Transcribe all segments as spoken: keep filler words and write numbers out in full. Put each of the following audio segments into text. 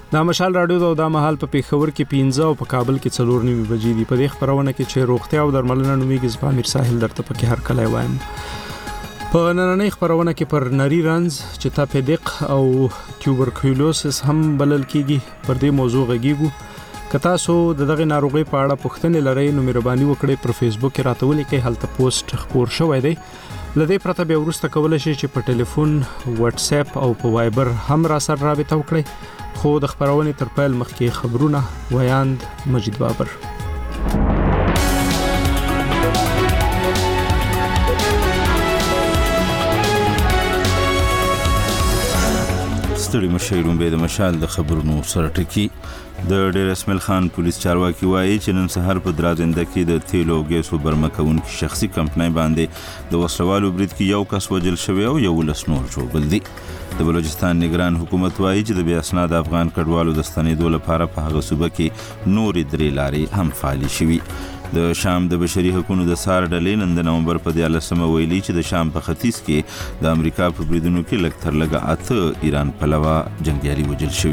دا مشال راډیو دا د مهال په پیښور کې پنځه او په کابل کې څلور نیمه بجې دي. په دې خبرونه کې چې روغتیا او درملنه نومیږي زپامیر ساحل درته پکې هر کله وایم. په نننۍ خبرونه کې پر نری رنز چې تاپیدق او ټیوبرکلوسس هم بلل کېږي پر دې موضوع غږیږو. که تاسو د دغه ناروغي په اړه پوښتنې لرئ نو مهرباني وکړئ پر فیسبوک کې راته ولیکئ، هلته پوسټ خپور شوی دی. لدې پرته بیا وروسته کولی شئ چې په ټلیفون، واتس اپ او په وایبر هم را سره رابطه وکړئ. خو د خبرونې تر پیل مخکې خبرونه ویاند مجید بابر. ستړي مشایرون به د مشال د خبرونو سره ټکی. د ډیر اسماعیل خان پولیس چارواکي وایي چې نن سهار په درازنده کې د تیلو او ګیسو برمکونکي شخصي کمپنۍ باندې د وسلوالو برید کې یو کس وژل شوی او یو لس نور ژوبل دي. د بلوچستان نگران حکومت وایي چې د بې اسناده افغان کډوالو د ستنېدو لپاره په هغه صوبه کې نورې درې لارې هم فعالې شوي. د شام د بشري حقوقو د سار ډلې نن د نومبر په دیارلسمه ویلي چې د شام په ختیځ کې د امریکا په بریدونو کې لږ تر لږه اته ایران پلوه جنګیالي وژل شوي.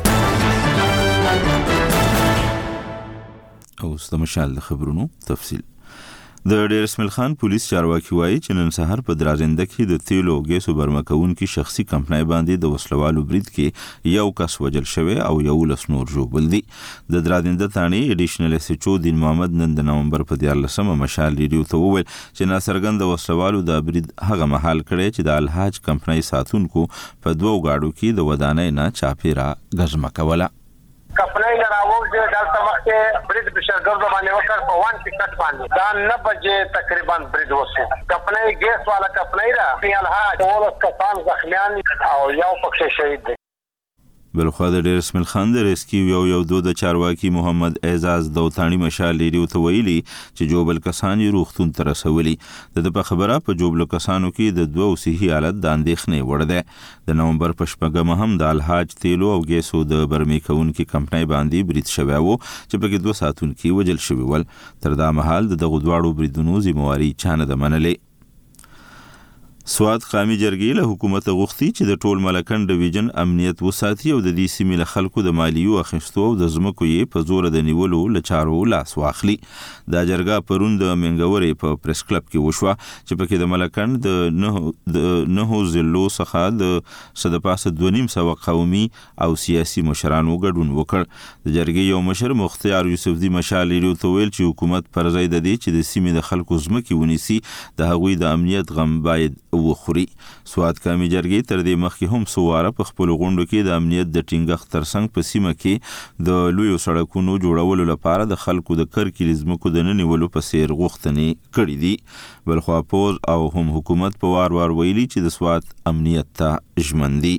اوس د مشال د خبرونو تفصیل. د ډیر اسماعیل خان پولیس چارواکي وایي چې نن سهار په درازنده کې د تیلو او ګیسو برمکونکي شخصي کمپنۍ باندې د وسلوالو برید کې یو کس وژل شوی او یو لس نور ژوبل دي. د درازنده تاڼې اډیشنل ایس ایچ او دین محمد نن د نومبر په دیارلسمه مشال ریډیو ته وویل چې ناڅرګنده وسلوالو د برید هغه مهال کړی چې د الحاج کمپنۍ ساتونکو په دوو گاډو کې د ودانۍ نه چاپیره ګزمه کوله. کمپنۍ لراوو چې دلته وخت برید بشرګرد باندې وکړ په وان ټیکټ باندې دا نه بجې تقریبا برید وشو. کمپنۍ ګیس والا کمپنۍ را په الحاج ولس کسان زخمیان او یو پکې شهید دي. بلخوا د ډیر اسماعیل خان د ریسکیو یو یو دو د چارواکي محمد اعزاز دوتانی مشال ریډیو ته ویلي چې جوبل کسان یې روغتون ته رسولي. د په خبره په جوبل کسانو کې د دوه صحي حالت د اندېښنې وړ ده. د نومبر په شپږمه هم د الحاج تیلو او ګیسو د برمي کوونکي کمپنۍ باندې برید شوی و چې پکې دوه ساتونکي وژل شوي ول. تر دا مهال د دغو دواړو بریدونو ذمہواري چا نه ده منلې. سواد قامي جرګې له حکومت غوښتي چې د ټول ملکن ډیویژن امنیت وساتي او د دې سیمې له خلکو د مالیو اخیستو او د ځمکو یې په زور د نیولو له چارو لاس واخلي. دا جرګه پرون د منګورې په پریس کلب کې وشوه چې پکې د ملکن د نه د نهو ضلعو څخه د څه د پاسه دوه نیم سوه قومي او سیاسي مشرانو ګډون وکړ. د جرګې یو مشر مختار یوسفزي مشال ریډیو ته ویل چې حکومت پر ځای د دې چې د سیمې د خلکو ځمکې ونیسي د هغوی د امنیت غم باید وخوري. سواد قامي جرګې تر دې مخکې هم سواره په خپلو غونډو کې د امنیت د ټینګښت ترڅنګ په سیمه کې د لویو سړکونو جوړولو لپاره د خلکو د کرکیلي ځمکو د نه نیولو په څیر غوښتنې کړې دي. بلخوا پوز او هم حکومت په وار وار ویلي چې د سواد امنیت ته ژمن دي.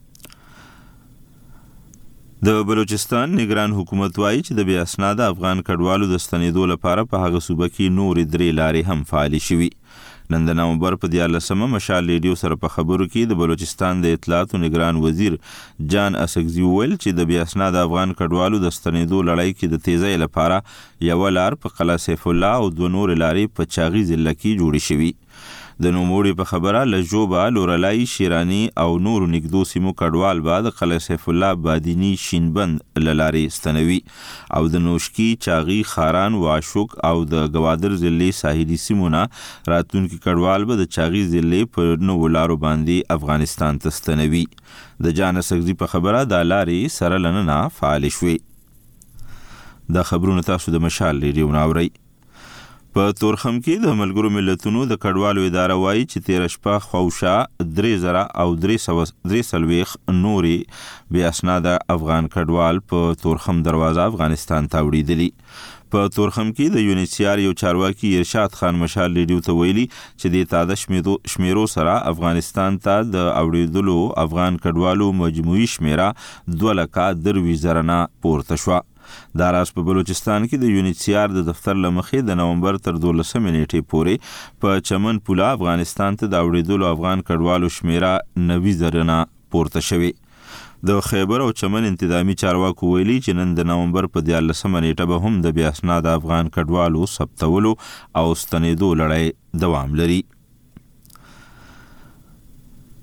د بلوچستان نگران حکومت وایي چې د بې اسناده افغان کډوالو د ستنېدو لپاره په هغه صوبه کې نورې درې لارې هم فعالې شوي. نن د نومبر په دیارلسمه مشال ریډیو سره په خبرو کې د بلوچستان د اطلاعاتو نگران وزیر جان اسکزي وویل چې د بې اسناده افغان کډوالو د ستنېدو لړۍ کې د تیزۍ لپاره یوه لار په قلعه سیف الله او دوه نورې لارې په چاغي ضلع کې جوړې شوي. د نوموړي په خبره لژوبه، لورلای، شیرانی او نورو نږدو سیمو کډوال به د قلعه سیف الله بادینی شینبند له لارې ستنوي او د نوشکی، چاغي، خاران، واشوک او د ګوادر ضلعې ساحلي سیمو نه راتلونکي کډوال به د چاغي ضلعې په نوو لارو باندې افغانستان ته ستنوي. د جان اسکزي په خبره دا لارې سره له ننه فعالې شوې. دا خبرونه تاسو د مشال ریډیو نه اورئ. په تورخم کې د ملګرو ملتونو د کډوالو اداره وایي چې تیره شپه خوشا درې زره او درې سوه درې څلوېښت نورې بې اسناده افغان کډوال په تورخم دروازه افغانستان ته وړېدلي. په تورخم کې د یونیسیار یو چارواکي ارشاد خان مشال ریډیو ته ویلي چې د تعداد شمیرو سره افغانستان ته د اوړېدلو افغان کډوالو مجموعي شمیره دوه لکه درویشت زره نه پورته شوه. دا راز په بلوچستان کې د یونیسیار د دفتر له مخې د نومبر تر دولسمې نیټې پورې په چمن پوله افغانستان ته د اوړېدلو افغان کډوالو شمیره نوي زره نه پورته شوې. د خیبر او چمن انتظامی چارواکو ویلي چې نن د نومبر په دیارلسمه نیټه به هم د بې اسناده افغان کډوالو ثبتولو او ستنېدو لړۍ دوام لري.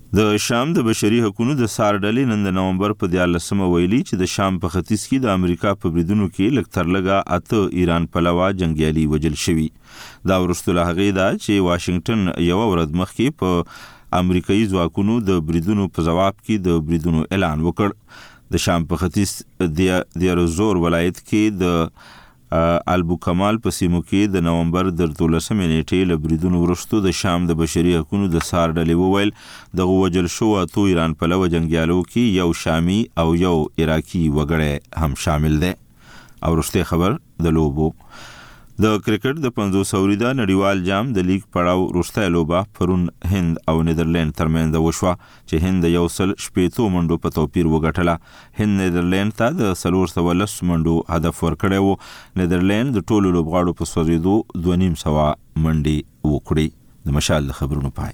د شام د بشري حقوقو د سار ډلې نن د نومبر په دیارلسمه ویلي چې د شام په ختیځ کې د امریکا په بریدونو کې لږ تر لږه اته ایران پلوه جنگیالي وژل شوي. دا وروسته له هغې ده چې واشنگټن یوه ورځ مخکې په امریکایي ځواکونو د بریدونو په ځواب کې د بریدونو اعلان وکړ. د شام په ختیځ دیارزور ولایت کې د البو کمال په سیمو کې د نومبر د دولسمې نیټې له بریدونو وروسته د شام د بشري حقوقو د سار ډلې وویل دغه وژل شوو اتو ایران پلوه جنګیالو کې یو شامي او یو عراقي وګړی هم شامل دی. او وروستی خبر د لوبو. د کرکټ د پنځوس اوریده نړیوال جام د لیګ پړاو وروستی لوبه پرون هند او نیدرلند ترمنځ وشوه چې هند یو سل شپېتو منډو په توپیر وګټله. هند نیدرلند ته د څلور سوه لس منډو هدف ورکړی و. نیدرلند د ټولو لوبغاړو په سوځېدو دوه نیم سوه منډې وکړې. د مشال د خبرونو پای.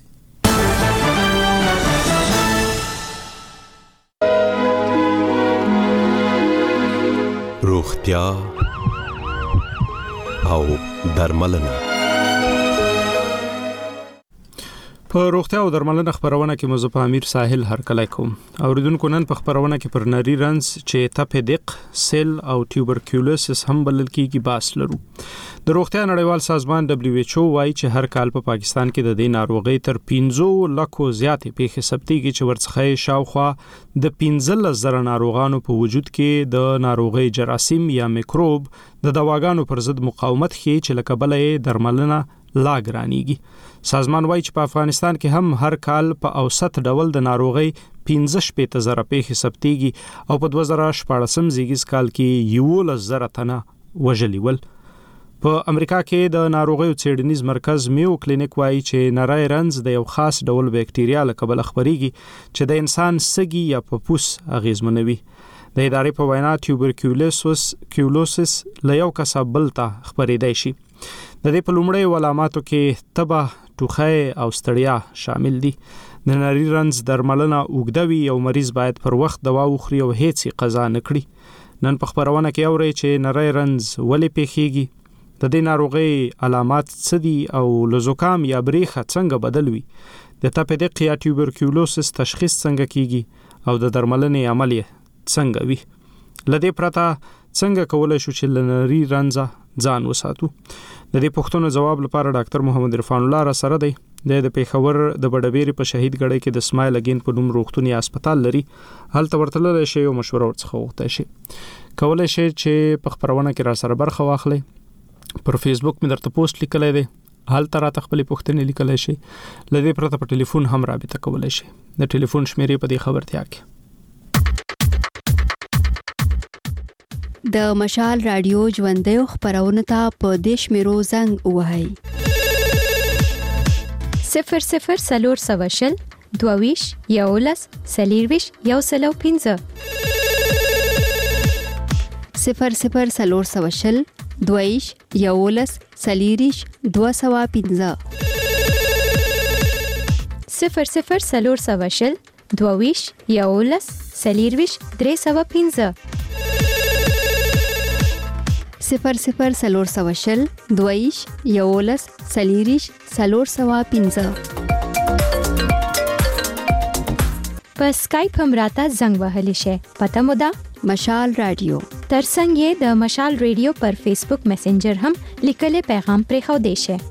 روغتیا او درملنه. په روغتیا او درملنه خبرونه کې مزه په امیر ساحل هرکلی کوم. اوریدونکو نن په خبرونه کې پر نری رنز چې تپیدق، سیل او ټیوبرکیولوسس هم بلل کېږي باس لرو. د روغتیا نړیوال سازمان دبليو ایچ او وايي چې هر کال په پاکستان کې د دې ناروغۍ تر پنځه لکو زیاتې پیښې ثبتېږي چې ورڅخه شاوخوا د پنځلس زره ناروغانو په وجود کې د ناروغۍ جراثیم یا میکروب د دواګانو پر ضد مقاومت ښیي چې له کبله یې درملنه لا ګرانیږي. سازمان وايي چې په افغانستان کې هم هر کال په اوسط ډول د ناروغۍ پنځه شپېته زره پیښې ثبتېږي او په دوه زره شپاړسم زیږیز کال کې یولس زره تنه وژلي ول. په امریکا کې د ناروغیو څېړنیز مرکز میو کلینیک وايي چې نری رنز د یو خاص ډول بکټریا له کبله خپرېږي چې د انسان سږي یا پپوس اغېزمنوي. د ادارې په وینا ټیوبرکیولوسس کیولوسس له یو کسه بل ته خپرېدای شي. د دې په لومړیو علاماتو کې تبه، ټوخی او ستړیا شامل دي. د نری رنز درملنه اوږده وي او مریض باید پر وخت دوا وخوري او هیڅ قضا نه کړي. نن په خبرونه کې اورئ چې نری رنز ولې پیښیږي، د دې ناروغۍ علامات څه دي او له زکام یا بریخه څنګه بدل وي، د تپیدق یا ټیوبرکیولوسس تشخیص څنګه کیږي او د درملنې عمل څنګه وي. له دې پرته څنګه کولای شو چې له نری رنزه ځان وساتو. د دې پوښتنو جواب لپاره ډاکټر محمد عرفان الله را سره دی. د پیښور د بډبېری په شهید ګړی کې د اسماعیل اگین په نوم روغتوني هسپتال لري. هلته ورتللی شي او مشوره ورڅخه وغوښتای شي. کولای شي چې په خبرونه کې را سره برخه واخلئ. پر فیسبوک مې درته پوسټ لیکلی دی، هلته راته خپلې پوښتنې لیکلی شي. له دې پرته په ټلیفون هم رابطه کولی شي. د ټلیفون شمیرې په دې خبرتیا کې د مشال رادیو ژوندۍ خبرونه ته په دیش میرو زنګ وهاي صفر صفر سلور سواشل دوویش یولس سلیرویش یو سلو پینزه صفر صفر سلور سواشل دوویش یولس سلیریش دو سوا پینزه صفر صفر سلور سواشل دوویش یولس سلیرویش درې سوا پینزه صفر صفر سلور سواشل دویش یولس سلیریش سلور سوا پینزه. په سکایپ هم راته زنګ وهلی شي. پته مو ده مشال رادیو. ترڅنګ یې د مشال رادیو پر فیسبوک میسنجر هم لیکلي پیغام پرې خو دی شي.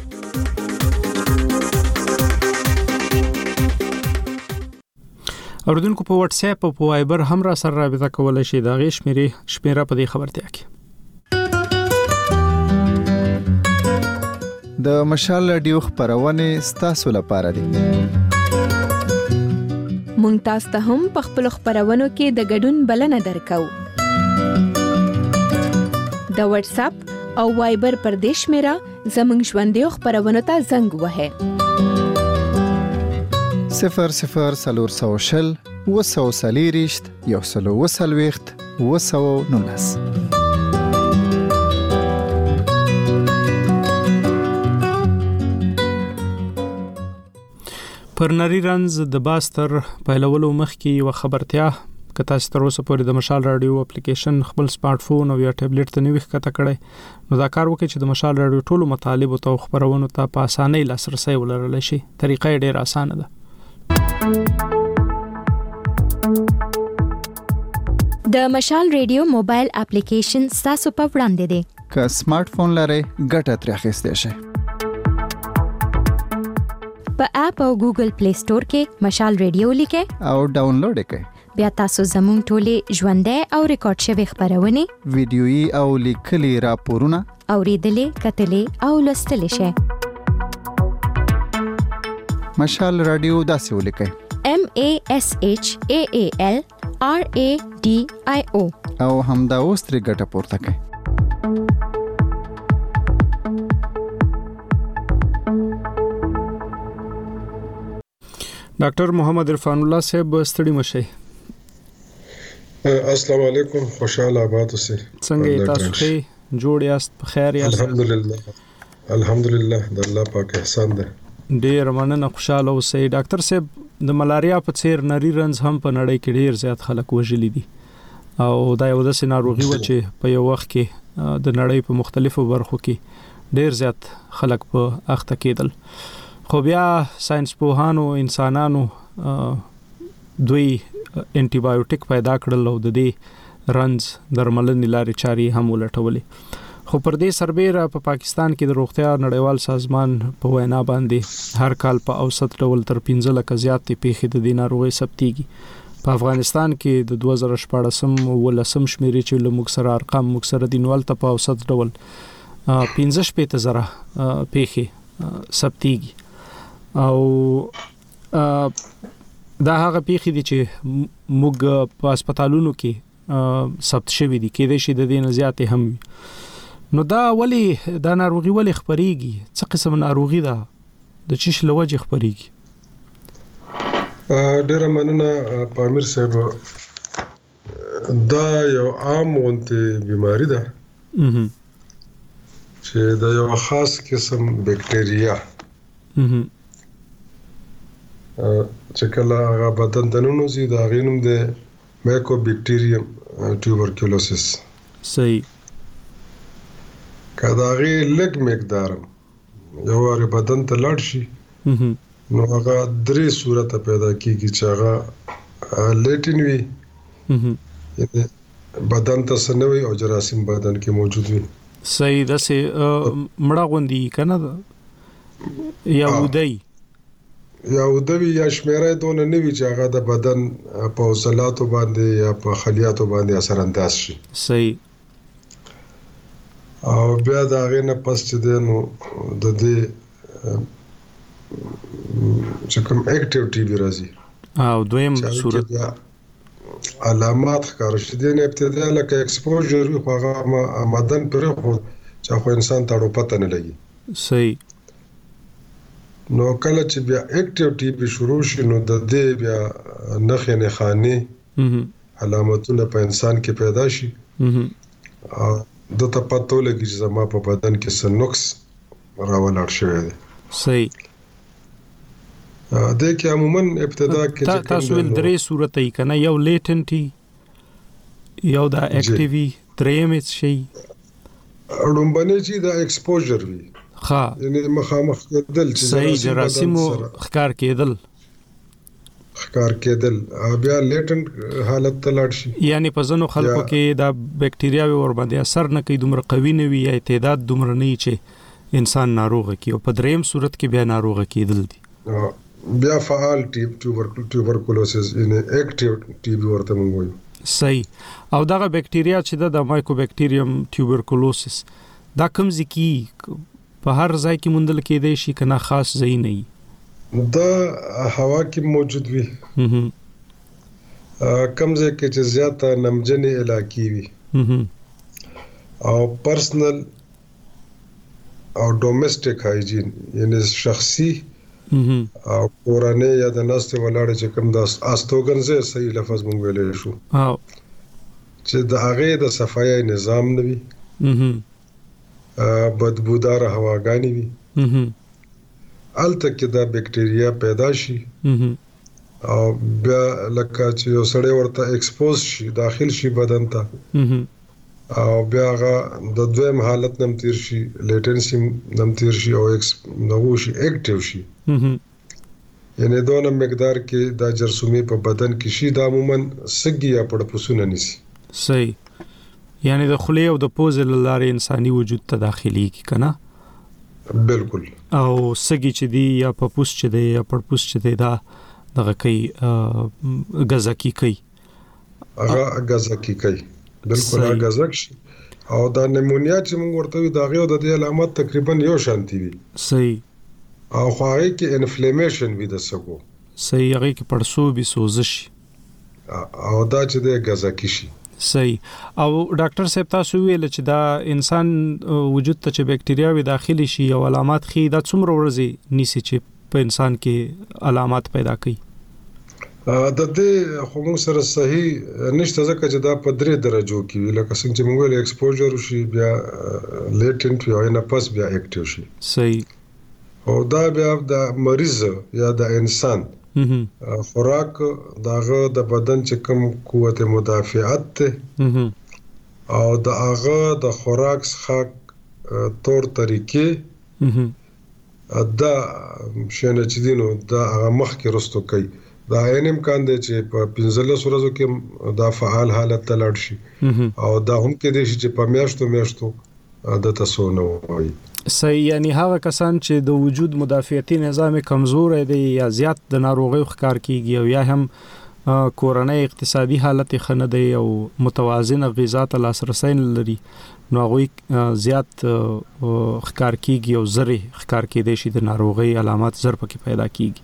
اوردونکو په واتس اپ او په وایبر هم را سره رابطه کولای شي. دا غي شمیرې شمیره په دې خبرتیا کې د مشال رادیو خبرونه ستاسو لپاره دي. مونږ تاسو ته هم په خپل خبرونو کې د ګډون بلنه درکو. د واتس اپ او وایبر پر دیش میرا زمنګ ژوندۍ خبرونه ته زنګ وهه صفر صفر سلور سوشل وسو سلیریشت یو سلو وسلويخت وسو نونس. پر نری رنز د باستر پیلولو مخکې یو خبرتیا که تاسو تر اوسه پورې د مشال رادیو اپلیکیشن خپل سمارټ فون او یا ټابلیټ ته نوښت کته کړئ نو دا کار وکړئ چې د مشال رادیو ټولو مطالب او خبرونو ته په اسانۍ لاسرسي ولرئ شي. طریقه ډېر اسانه ده. د مشال ریډیو موبایل اپلیکیشن تاسو په وړاندې دی. که سمارټ فون لرئ ګټه ترې اخیستی شئ. په اپ او ګوګل پلی سٹور کې مشال ریډیو لیکئ او ډاونلوډ یې کړئ. بیا تاسو زموږ ټولې ژوندۍ او ریکارډ شوي خبرونه، ویډیويي او لیکلي راپورونه اوریدلې، کتلې او لوستلې شئ. مشال رادیو داسې ولیکئ: M A S H A A L R A D I O او همدا اوس ترې ګټه پورته کړئ. ډاکټر محمد عرفان الله صاحب ستړي مشئ. السلام علیکم، خوشاله آباد اوسئ. څنګه تاسو ښه جوړ یاست؟ په خیر یاست؟ الحمدلله الحمدلله د الله پاک احسان ده. ډیر مننه، خوشاله اوسئ. ډاکټر صاحب د ملاریا په څیر نری رنځ هم په نړۍ کې ډیر زیات خلک وژلي دي او دا یو داسې ناروغي و چې په یو وخت کې د نړۍ په مختلفو برخو کې ډیر زیات خلک په اخته کېدل. خو بیا ساينس پوهانو انسانانو دوی انټي بایوټیک پیدا کړل او د دې رنځ درملنې لارې چارې هم ولټولې. خو پر دې سربېره په پاکستان کې د روغتیا نړیوال سازمان په وینا باندې هر کال په اوسط ډول تر پنځه لکه زیاتې پیښې د دې ناروغۍ ثبتېږي. په افغانستان کې د دوه زره شپاړسم ولسم شمیرې چې له موږ سره ارقام موږ سره دي، نو هلته په اوسط ډول پنځه شپېته زره پیښې ثبتېږي او دا هغه پیښې دي چې موږ په هسپتالونو کې ثبت شوي دي، کېدای شي د دې نه زیاتې هم وي. نو دا ولی دا ناروغي ولی خپرېږي؟ څه قسم ناروغي ده؟ د چیش له وجې خپرېږي؟ ډېره مننه پامیر صاحب. دا یو عام غوندې بیماری ده چې د یو خاص قسم بکټریا چې کله هغه بدن ته ننوځي د هغې نوم دی مایکوبیکټیریم ټیوبرکلوسس. صحیح. که د هغې لږ مقدار یو وارې بدن ته لاړ شي نو هغه درې صورته پیدا کېږي چې هغه لیټین وي، بدن ته څه نه وي او جراثیم بدن کې موجود وي. صحیح. داسې مړه غوندې که نه یا ودی یا ودوي یا شمیره دونه نه وي چې هغه د بدن په عضلاتو باندې یا په خلیاتو باندې اثر انداز شي. صحیح. او بیا د هغې نه پس چې دی نو د دې چې کوم اکټیو ټي بي راځي او دویم صورت علامات ښکاره شي. دې نه ابتدا لکه ایکسپوژر وي خو هغه آمدن پرېښود چې خو انسان ته اړو پته نه لګي. صحیح. نو کله چې بیا اکټیو ټي بي شروع شي نو د دې بیا نښې نښانې علامتونه په انسان کې پیدا شي او د ته پته ولګي چې زما په بدن کې څه نقص راولاړ شوی دی. صحیح. د کې عموما ابتدا کې تاسو ول درې صورت ای کنه، یو لیټنټي، یو دا اکټیوي، دریم شي اړومبنه چې دا ایکسپوژر وي. ها یعنی مخامخ کېدل چې صحیح جراثیمو ښکار کېدل ښکار کېدل بیا لیټنټ حالت ته لاړ شي. یعنی په ځینو خلکو کې دا بکټریاوي ور باندې اثر نه کوي، دومره قوي نه وي یا تعداد دومره نه چې انسان ناروغه کی، او په دریم صورت کې بیا ناروغه کېدل دي. بیا فعال ټیوبرکلوسس یعنی اکټیو ټي بي ورته موږ وایو. صحیح. او دغه بکټریا چې د مایکوبیکټیریم ټیوبرکلوسس دا کوم ځکه په هر ځای کې موندل کېدای شي کنه خاص ځای نه وي؟ دا هوا کې موجود وي، کم ځای کې چې زیاته نمجنې علاقې وي او پرسنل او ډومېسټک هایجین یعنی شخصي او کورنۍ یا د ناستې ولاړې چې کوم د استوګنځای صحیح لفظ مونږ ویلی شو چې د هغې د صفایي نظام نه وي، بدبوداره هواګانې وي، هلته کې دا بکټریا پیدا شي او بیا لکه چې یو سړی ورته ایکسپوز شي، داخل شي بدن ته او بیا هغه د دویم حالت نم تیر شي، لیټنسي نم تیر شي او نغو شي اکټیو شي. یعنی دونه مقدار کې دا جرثومې په بدن کې شي، دا عموما سږي یا پړپوسونه نیسي. صحیح. یعنی د خولې او د پوزې له لارې انساني وجود ته داخليږي کنه؟ بالکل. او سږي چې دی یا پپوس چې دی یا پړپوس چې دی دا دغه کوي غزاکی کوي هغه غزاکی کوي بالکل هغه غزاک شي او دا نیمونیا چې موږ ورته وي دا غيو د دې علامات تقریبا یو شانتي وي. صحیح. او خو هغه کې انفلیمیشن وي د سګو. صحیح. هغه کې پړسوبي سوزش او دا چې د غزاکی شي. صحیح. او ډاکټر صاحب تاسو ویل چې دا انسان وجود ته چې بکټریاوي داخلي شي او علامات خي دا څومره ورځي نیسي چې په انسان کې علامات پیدا کوي؟ د دې خو موږ سره صحیح نشته ځکه چې دا په درې درجو کې وي لکه څنګه چې موږ له ایکسپوژر شي بیا لیټنټ وي او نه پس بیا اکټیو شي. صحیح. او دا بیا د مریض یا د انسان خوراک داغه د بدن چې کوم قوت مدافعت ته او داغه د خوراک څخه تور طریقې دا شنه چې دینو دا هغه مخ کې رستو کوي. دا عین امکان دی چې په پنځلس ورځو کې دا فعال حالت ته لاړ شي او دا هم کې دی چې په میاشتو میاشتو د تاسو نو وایي. صحیح. یعنی هغه کسان چې د وجود مدافعتي نظام کمزور دی یا زیات د ناروغیو ښکار کیږي او یا هم کورنۍ اقتصادي حالت خنه دی او متوازن غذا ته لاسرسي لري نو هغه زیات ښکار کیږي او زره ښکار کېدي شي د ناروغي علامات زر پکې پیدا کیږي.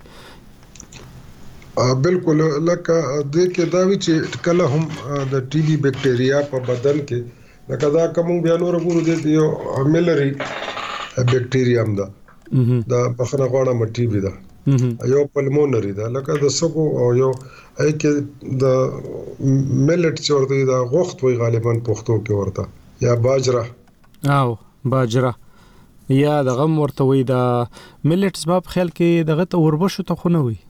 بالکل لکه د کې دا وی چې کله هم د ټي بي بکټریا په بدن کې لکه دا کوم بیا نور ګورو د یو ملري بکټریام دا دا بخنه غواړه مټي بي دا یو پلمونري دا لکه د سګو او یو اې کې د ملټ چورته دا غوخت وي غالبا پښتو کې ورته یا باجرا او باجرا یا د غم ورته وي دا ملټس باب خیال کې دغه ته وربشو ته خونه وي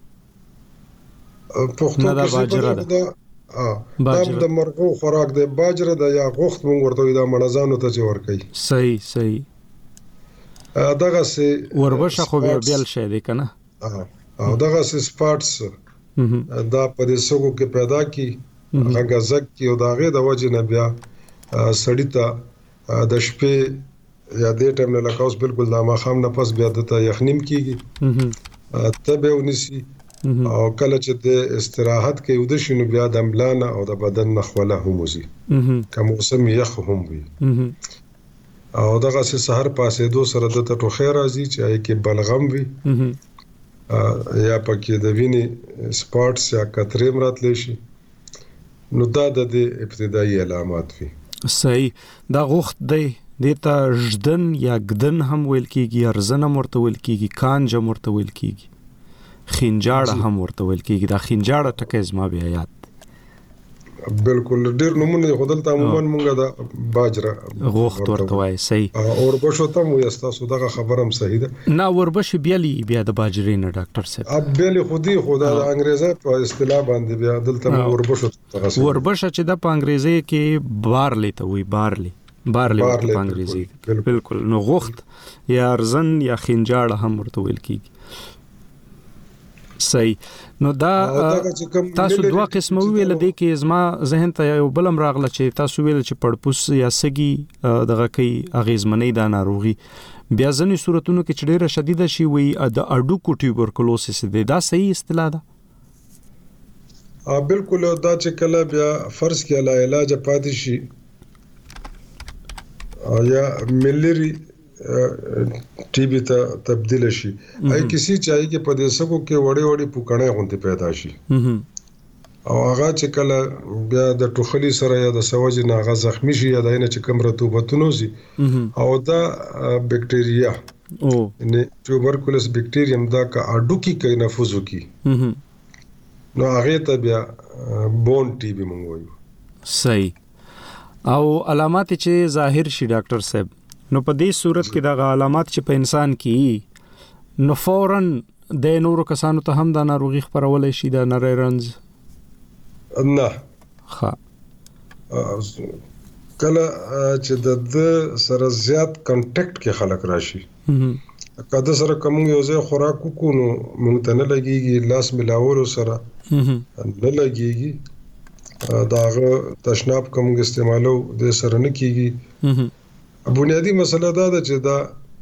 پښتو کې باجرا دا دا د مرغو خوراک دی باجرا دا یا غوخت مونږ ورته وي دا مړزانو ته چې ور کوي. صحیح. صحیح. دغه سي وربشه خو بیا بیل شي دی کنه او دغه سي سپاټس دا په دې سګو کې پیدا کی هغه غزک کی او داغه د وجه نه بیا سړی ته د شپې یا د ټیم نه لکاوس بالکل د ماخام نه پس بیا د یخنیم کیږي تبه ونسی او کله چې د استراحت کې ود شنو بیا د املانه او د بدن نخوله هموزي کوم موسم یخ هم وي او دغه سحر پاسې دو سره د ټوخه راځي چې اې کې بلغم وي یا پکې د ویني سپاټس یا کتریم راتلی شي نو دا د ابتدایي علامات وي. صحیح. دا غوخت دی دته ژدن یا ګدن هم ویل کیږي ارزنه مرته ویل کیږي کانج مرته ویل کیږي خنجاړه هم ورته ویل کیږي. دا خنجاړه ټکه زما بیا یاد بالکل ډیر نمونه خدل ته عموما مونږه دا باجرا غوخت ورته وای. صحیح. اور بشو ته مو یستاسو دغه خبرم صحیح ده نه وربش بیلی بیا د باجرې نه ډاکټر صاحب اب بیلی خودي خدا د انګریزي په اصطلاح باندې بیا دلته وربشو ته وربش چې د په انګریزي کې بارلی ته وای بارلی بارلی په انګریزي بالکل نو غوخت یا ارزن یا خنجاړه هم ورته ویل کیږي. صحیح. نو دا تاسو دوه قسمه ویل دي کې زما ذهن ته یو بلم راغله چې تاسو ویل چې پړپوس یا سګي دغه کوي اغیزمنې دا ناروغي بیا ځنې صورتونو کې چې ډیره شدیده شي وي د اډوکو ټیوبرکلوسس دی دا صحیح اصطلاح ده؟ ا بالکل دا چې کله بیا فرض کې لا علاج پاتې شي یا ملری ټي بي ته تبدیل شي اي کسی چای کې په دې سګو کې وړي وړي پوکړې غونډې پیدا شي او هغه چې کله بیا د ټوخلي سره یا د سوج نه هغه زخمی شي یا د نه چې کوم رطوبتونه سي او دا بکټریا او نه ټیوبرکلوس بکټریوم دا کا اډوکی کې نفوذ کوي نو هغه ته بیا بون ټي بي مونږ وایو. صحیح. او علامات چې ظاهر شي ډاکټر صاحب نو په دې صورت کې دا علامات چې په انسان کې نو فورن د نورو کسانو ته هم دا ناروغي خبرولای شي دا نری رنز نه ها کله چې د سره زیات کانټیکټ کې خلک راشي کله سره کوم یو ځای خوراک کو نو مونږ ته نه لګيږي لاس ملاولو سره نه لګيږي داغه تشناب کوم استعمالو د سره نه کیږي. بنیادی مسله دا ده چې دا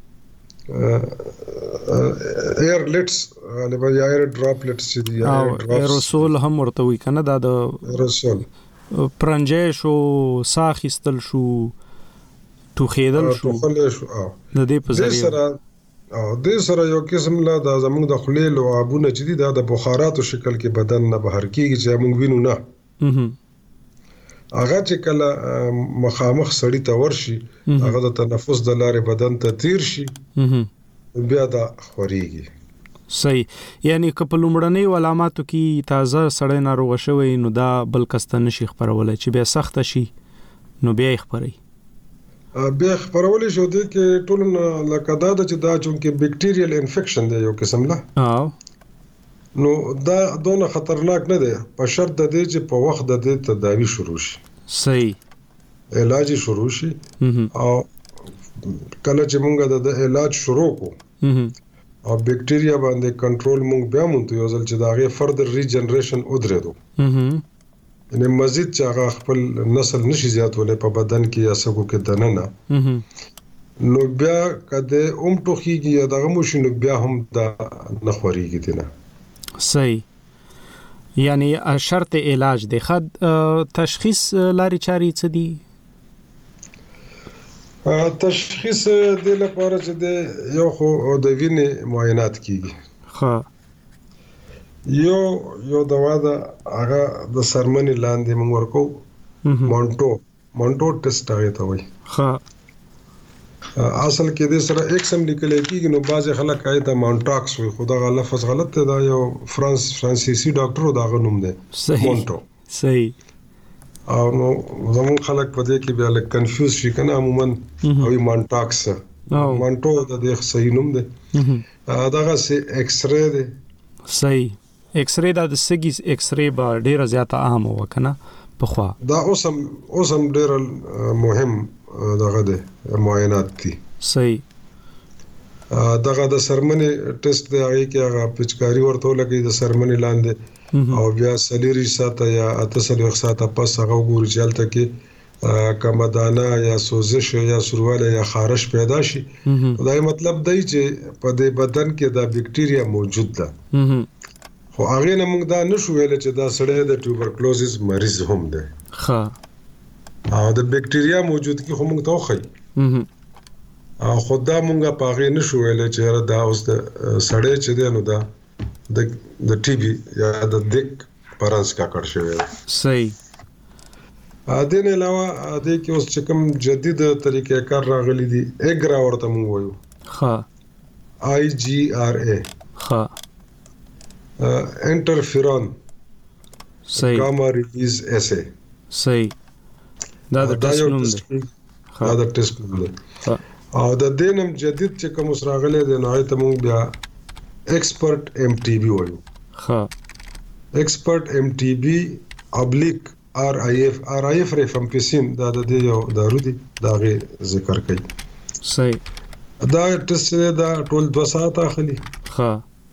ایرلیټس غالبا یا ایر ډراپلیټس چې دی ایروسول هم ورته وی کنه دا د ایروسول پرنجې شو ساخستل شو توخیدل شو توخل شو د دې په ذریعہ او د سره یو قسم لا د زموږ د خلیل او ابونه چې دی دا د بخاراتو شکل کې بدن نه بهر کیږي چې موږ وینو نه. هغه چې کله مخامخ سړی ته ورشي هغه د تنفس د لارې بدن ته تیر شي بیا دا خوريږي. صحیح. یعنی که په لومړنۍ علاماتو کې تازه سړی ناروغ شوی نو دا بل کسته نشي خبرولای چې بیا سخت شي نو بیا یې خبري بیا خبرولای شو دي کې ټول لکه دا چې دا چونکه بیکټیریل انفیکشن دی یو قسم لا او نو دا دونه خطرناک نه دی په شرط د دې چې په وخت د دې تداوی شروع شي. صحیح. علاج شروع شي او کله چې موږ د علاج شروع کو او بیکټیریا باندې کنټرول موږ بیا مونږ یو ځل چې دا غي فردر ریجنریشن ودرېدو یعنی مزید چې هغه خپل نسل نشي زیاتولې په بدن کې یا سګو کې دننه نو بیا کده اوم ټوخیږي یا دغه مشنو بیا هم دا نخوريږي دینه. صحیح. یعنی شرط علاج دی. خد تشخیص لاري چاري څه دي؟ تشخیص د لپاره چې د یو خو د وینې معاینات کیږي. ها یو یو دوا دا هغه د سرمنې لاندې موږ ورکو مونټو مونټو ټیسټ هغه ته وایي. ها اصل کې د سره ایکسم لیکل کېږي نو بعض خلک آیته مونټاکس وي خو دا لفظ غلط دی. دا یو فرانس فرانسیسي ډاکټر دا غنوم دی مونټو. صحیح. او نو زمون خلک په دې کې بیا لک کنفیوز شي کنه عموما او مونټاکس مونټو د دې صحیح نوم دی. داغه سي ایکس رے دی. صحیح. ایکس رے دا د سګي ایکس رے با ډیره زیاته عام وکنه په خوا دا اوسم اوسم ډیر مهم دغه د معاینات دي. صحیح. دغه د سرمنې ټیسټ دی هغه کې هغه پچکاری ورته لګي د سرمنې لاندې او بیا سلیری ساته یا اتصل ساته پس هغه ګوري چې حالت کې کمدانه یا سوزش یا سرواله یا خارش پیدا شي. دا مطلب دی چې په دې بدن کې دا بیکټیریا موجود ده. خو هغه نه موږ دا نشو ویل چې دا سړی د ټوبرکلوزس مریض هم ده. ښه. او د بیکټیریا موجودګي خو موږ ته وخی. او خدای موږ په هغه نشو ویل چې دا اوس د سړی چې دی نو دا د د ټي بي یا د دک پرانس کا کړ شوی. صحیح. ا دې نه علاوه د کې اوس چې کوم جدید طریقې کار راغلي دي اګرا ورته موږ وایو. ها آی جی آر ای. ها انټرفیرون. صحیح. گاما ریلیز اس ای. صحیح. دا د ټیسټ نوم دی. دا د ټیسټ نوم دی. او د دینم جدید چې کوم راغلي دي نو ته موږ بیا ایکسپرت ایم ټي بي وایو. ها ایکسپرت ایم ټي بي ابلیک آر آی اف آر آی اف ریفامپیسین دا د یو دارو دي دا غي ذکر کوي. صحیح. دا ټیسټ دا ټول دوه ساعت اخلي. ها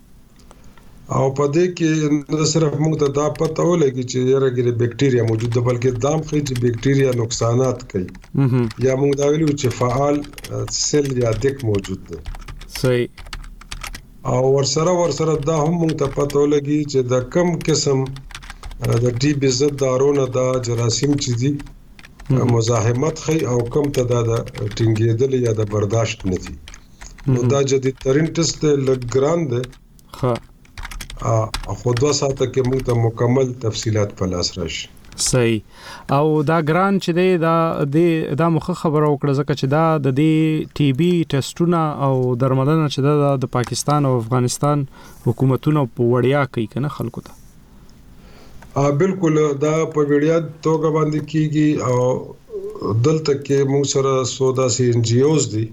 او په دې کې نه صرف موږ ته دا پته ولګي چې یره بیکټیریا موجود ده بلکې دام خې چې بیکټیریا نقصانات کوي یا موږ دا ویلو چې فعال سیل یا دک موجود ده. صحیح. او ورسره ورسره دا هم موږ ته پته ولګي چې د کم قسم د ټي بي ضد دارونه دا جراثیم چې دي مزاحمت خي او کم ته دا د ټینګېدل یا د برداشت نه دي. نو دا جدید ترين ټیسټ لګران ده. ها خو دوه ساعته کې موږ ته مکمل تفصيلات په لاس راشي. صحیح. او دا ګران چې دی دا د دا مخه خبره وکړه ځکه چې دا د دې ټي بي ټیسټونه او درملنه چې دا د پاکستان او افغانستان حکومتونو په وړیا کوي کنه خلکو ته. ا بالکل دا په وړیا توګه باندې کیږي او دلته کې موږ سره سودا سي ان جی اوز دي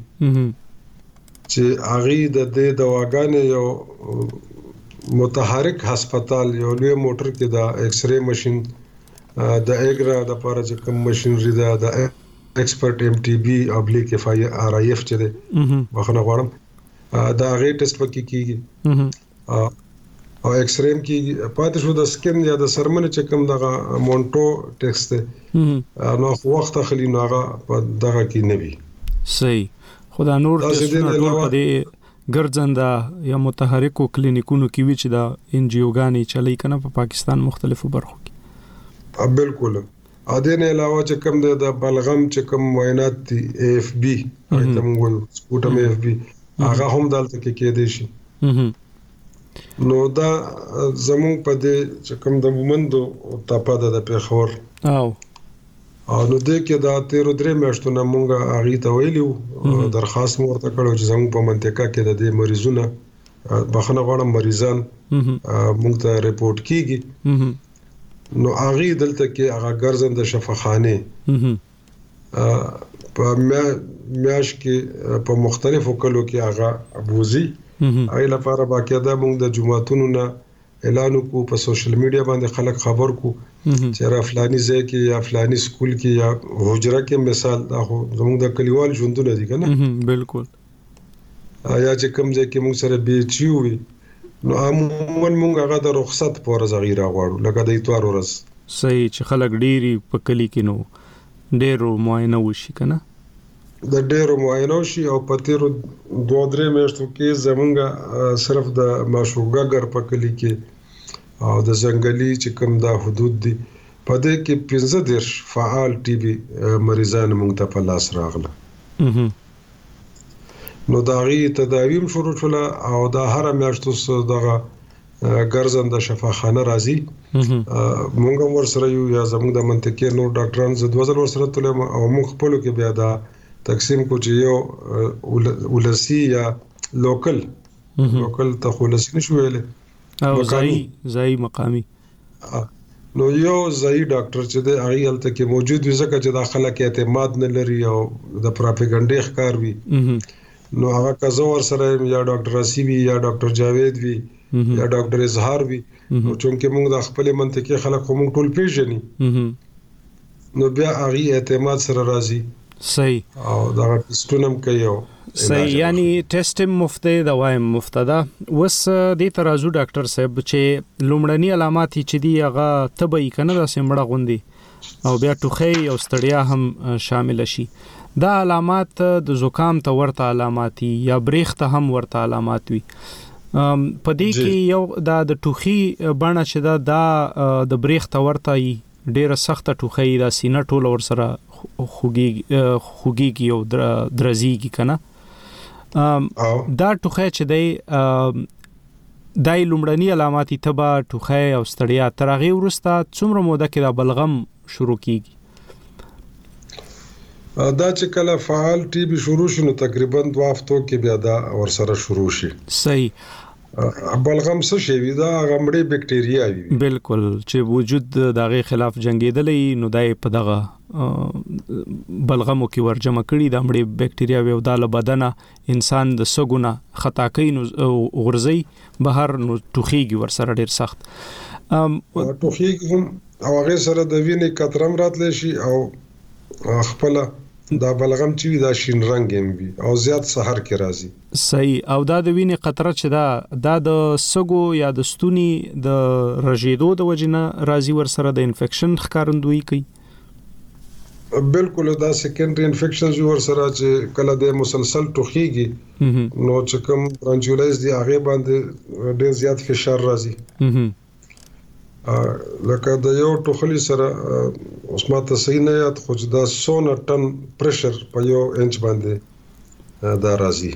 چې هغه د دې دواګانې یو متحرک هسپتال یو لوی موټر کې دا ایکس رے ماشين د اګرا د لپاره چې کوم ماشينري دا د ایکسپرت ایم ټي بي ابلیک اف آی آر آی اف چې ده بخنه غواړم دا غي ټیسټ پکې کیږي. او ایکس ریم کې پاتې شو د سکن یا د سرمن چې کوم دغه مونټو ټیکس ته نو وخت خلی نو هغه په دغه کې نه وي. صحیح. خدا نور د ټول په دې ګرځنده یا متحرکو کلینیکونو کې وی چې دا ان جی او غانې چلی کنه په پاکستان مختلفو برخو کې. بالکل. ا دې نه علاوه چې کوم د بلغم چې کوم معاینات دي اے اف بی ایته موږ سپوټم اے اف بی هغه هم دلته کې کې دي شي. نو دا زمون په دې چې کوم د مومندو تاپاده د پیښور او او نو دې کې دا تیر درې میاشتو نه مونږه اغي ته ویلو درخواست مو ورته کړو چې زمون په منطقه کې د دې مریضونو بخنه غواړم مریضان مونږ ته ریپورت کیږي. نو اغي دلته کې هغه ګرځند شفاخانه په میاش کې په مختلفو کلو کې هغه ابوزي ای لپاره باقاعده موږ د جمعهتونو نه اعلان وکړو په سوشل میډیا باندې خلک خبر کو چې را فلاني ځای کې یا فلاني سکول کې یا حجره کې مثال دا خو زموږ د کلیوال ژوندونه دي کنه. بالکل. یا چې کوم ځای کې موږ سره بي چی وي نو عموما موږ هغه د رخصت پور زغیره غواړو لکه د اتوار ورځ. صحیح چې خلک ډيري په کلی کې نو ډیرو معاینه وشي کنه. د ډیرو معاینه شي او په تیرو دوه درې میاشتو کې زمونږه صرف د ماشوګاګر په کلی کې او د ځنګلي چې کوم دا حدود دي په دې کې پنځه دیرش فعال ټي بي مریضان موږ ته په لاس راغله. نو دا غي تداویم شروع شوله او دا هر میاشتو دغه ګرځنده شفاخانه راځي. موږ ور سره یو یا زموږ د منطقې نور ډاکټران ز دوه ځل ور سره تل او موږ خپل کې بیا دا تقسیم کو چې یو ولسی یا لوکل لوکل ته ولسی نشو ویلې او ځای ځای مقامی. نو یو ځای ډاکټر چې د هغه حالت کې موجود وي ځکه چې د خلک اعتماد نه لري او د پروپاګاندا ښکار وي نو هغه کزور سره یا ډاکټر اسیوی یا ډاکټر جاوید وی یا ډاکټر اظهار وی نو چې موږ د خپل منطقې خلک کوم ټول پیژني نو بیا هغه اعتماد سره راځي. صحیح. او دا ټیسټونم کوي. صحیح. یعنی ټیسټ مفته دوایم مفتدا وس د ترازو ډاکټر صاحب چې لومړنی علامات چې دی هغه تبعی کنه د سیمړه غوندي او بیا ټوخی او ستړیا هم شامل شي. دا علامات د زکام ته ورته علامات یا بریخ ته هم ورته علامات وي. په دې کې یو د ټوخی بڼه چې دا د بریخ ته ورته ډیره سخته ټوخی دا سینه ټول ور سره خوږي خوږي او درزيږي کنه. دا ټوخی چې دی دای لومړنی علاماتي تبا ټوخی او ستړیا ترغه ورسته څومره موده کې دا بلغم شروع کیږي؟ دا چې کله فعال ټي بي شروع شنو تقریبا دوه هفتو کې بیا دا ور سره شروع شي. صحیح. بلغم څه شی وي دا غمړې بکټریا وي. بالکل چې وجود دغه خلاف جنگیدلې نو دای په دغه بلغمو کې ورجمع کړي د مړې بکټریا وي او د بدن انسان د سګونه خطا کوي نو غورځي بهر نو ټوخیږي ور سره ډیر سخت. ټوخیږي هم او هغه سره د وینې کترم راتلی شي او خپل دا بلغم چې دا شین رنگ هم وي او زیات سحر کې راځي. صحیح. او دا د وینې قطره چې دا دا د سګو یا د ستوني د رژیدو د وجنه راځي ور سره د انفیکشن ښکارندوی کوي. بالکل دا سیکنډری انفیکشنز ور سره چې کله د مسلسل ټوخیږي نو چې کوم برانچولایز دی هغه باندې ډیر زیات فشار راځي. لکه د یو ټوخلی سره اوس ماته صحیح نه یاد خو دا سونه ټن پریشر په یو انچ باندې دا راځي.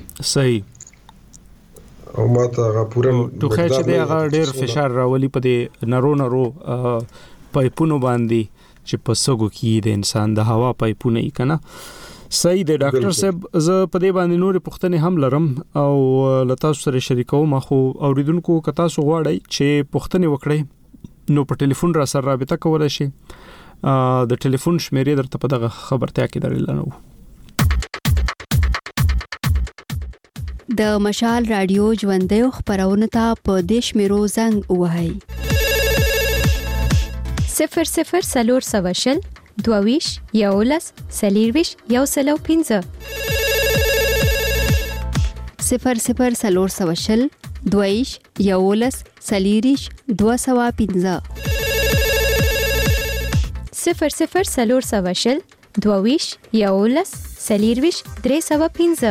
صحیح. او ماته هغه پوره ټوخی چې دی هغه ډیر فشار راولي په دې نرو نرو پایپونو باندې چې په سګو کې د انسان د هوا پایپونه یې کنه. صحیح دی ډاکټر صاحب زه په دې باندې نور پوښتنې هم لرم او لتا سره شریکوم خو اوریدونکو کتا سو غواړي چې پوښتنې وکړي نو په ټلیفون را سره رابطه کولای شي. د ټلیفون شمیرې درته په دغه خبرتیا کې درلنو. د مشال رادیو ژوندې خبرونه ته په دیش میرو زنګ وهاي صفر صفر سلور سواشل دوویش یولس سلیرویش یو سلو پینزه صفر صفر سلور سواشل دویش یولس سلیریش دوه سوه پنځه صفر صفر سلور سوه شل دویش یولس سلیریش درې سوه پنځه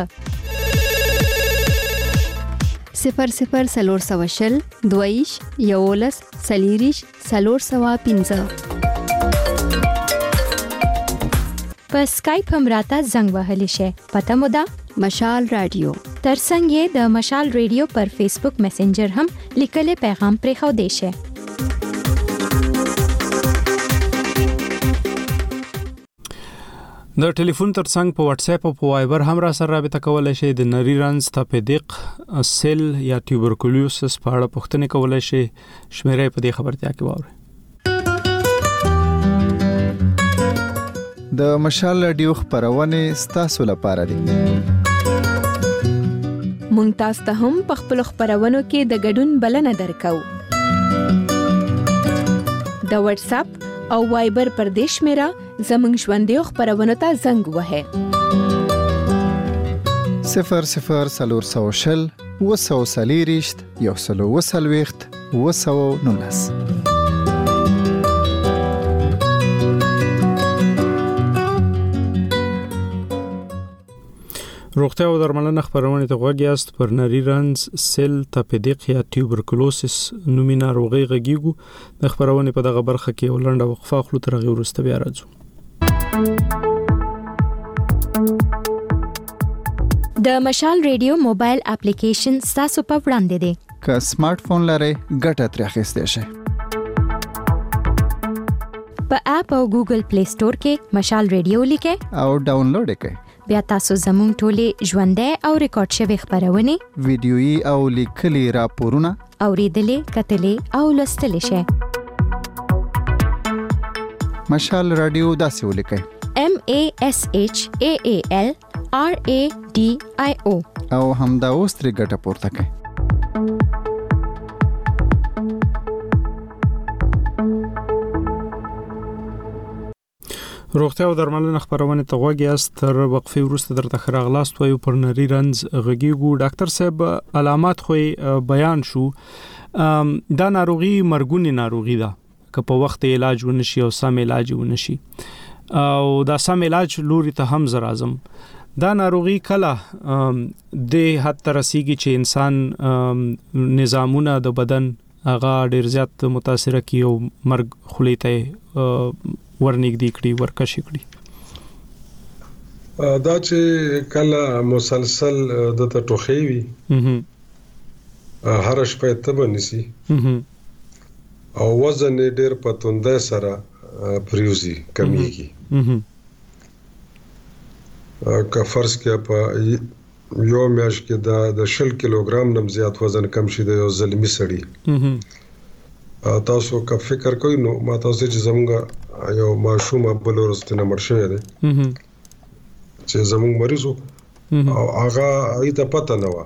صفر صفر سلور سوه شل دویش یولس سلیریش سلور سوه پنځه په سکایپ هم راته زنګ وهلی شي. پته مو ده مشال رادیو. ترڅنګ یې د مشال رادیو پر فیسبوک میسنجر هم لیکلي پیغام پرې خو دی شي. د ټلیفون ترڅنګ په واتس اپ او په وایبر هم را سره رابطه کولای شئ. د نری رنز تپیدق سیل یا ټیوبرکلوسس په اړه پوښتنه کولای شئ. شمیرې په دې خبرتیا کې واورئ. د مشال رادیو خبرونه ستاسو لپاره دي. مونږ تاسو ته هم په خپل خبرونو کې د ګډون بلنه درکو. د واتس اپ او وایبر پر دیش میرا زمنګ ژوندې خبرونه ته زنګ وهه. صفر صفر سلور سو شل وسو سلیریشت یو سلو وسلويخت وسو نولس. روغتیا او درملنه خبرونه ته غوږیاست. پر نری رنز سیل تپیدق یا ټیوبرکلوسس نومي ناروغي غږیږو. د خبرونه په دغه برخه کې ولنډه وقفه خلو تر غي ورسته بیا راځو. د مشال رادیو موبایل اپلیکیشن تاسو په وړاندې دی. که سمارټ فون لرئ ګټه ترې اخیستئ شئ. په اپ او ګوګل پلی سٹور کې مشال رادیو لیکئ او ډاونلوډ کړئ. بیا تاسو زموږ ټولې ژوندۍ او ریکارډ شوی خبرونه ویډیويي او لیکلي راپورونه اوریدلې کتلې او لوستلې شئ. مشال رادیو داسې ولیکئ: M A S H A A L R A D I O او همدا اوس ترې ګټه پورته کړئ. روغتیا او درملنه خبرونه ته غوږیاست. تر وقفې وروسته درته خراغلاست وایو. پر نری رنز غږیږو. ډاکټر صاحب علامات خو بیان شو. دا ناروغي مرګونی ناروغي ده که په وخت علاج ونشي او سم علاج ونشي او دا سم علاج لوري ته هم زرازم. دا ناروغي کله د حد تر رسیږي چې انسان نظامونه د بدن هغه ډیر زیات متاثر کی او مرګ خلیته ورنګ دی کړي ورکشي کړي. دا چې کله مسلسل د ټوخي وي هر شپه ته بنسي او وزن ډیر پتونده سره پریوزي کمیږي. که فرض کې په یو میاشت کې د شل کیلوګرام نم زیات وزن کم شي د یو زلمی سړی. تاسو که فکر کوئ نو ما تاسو چې زموږ یو ماشوم بل ورځ ته مړ شوی دی چې زموږ مریضو او هغه ایته پته نه و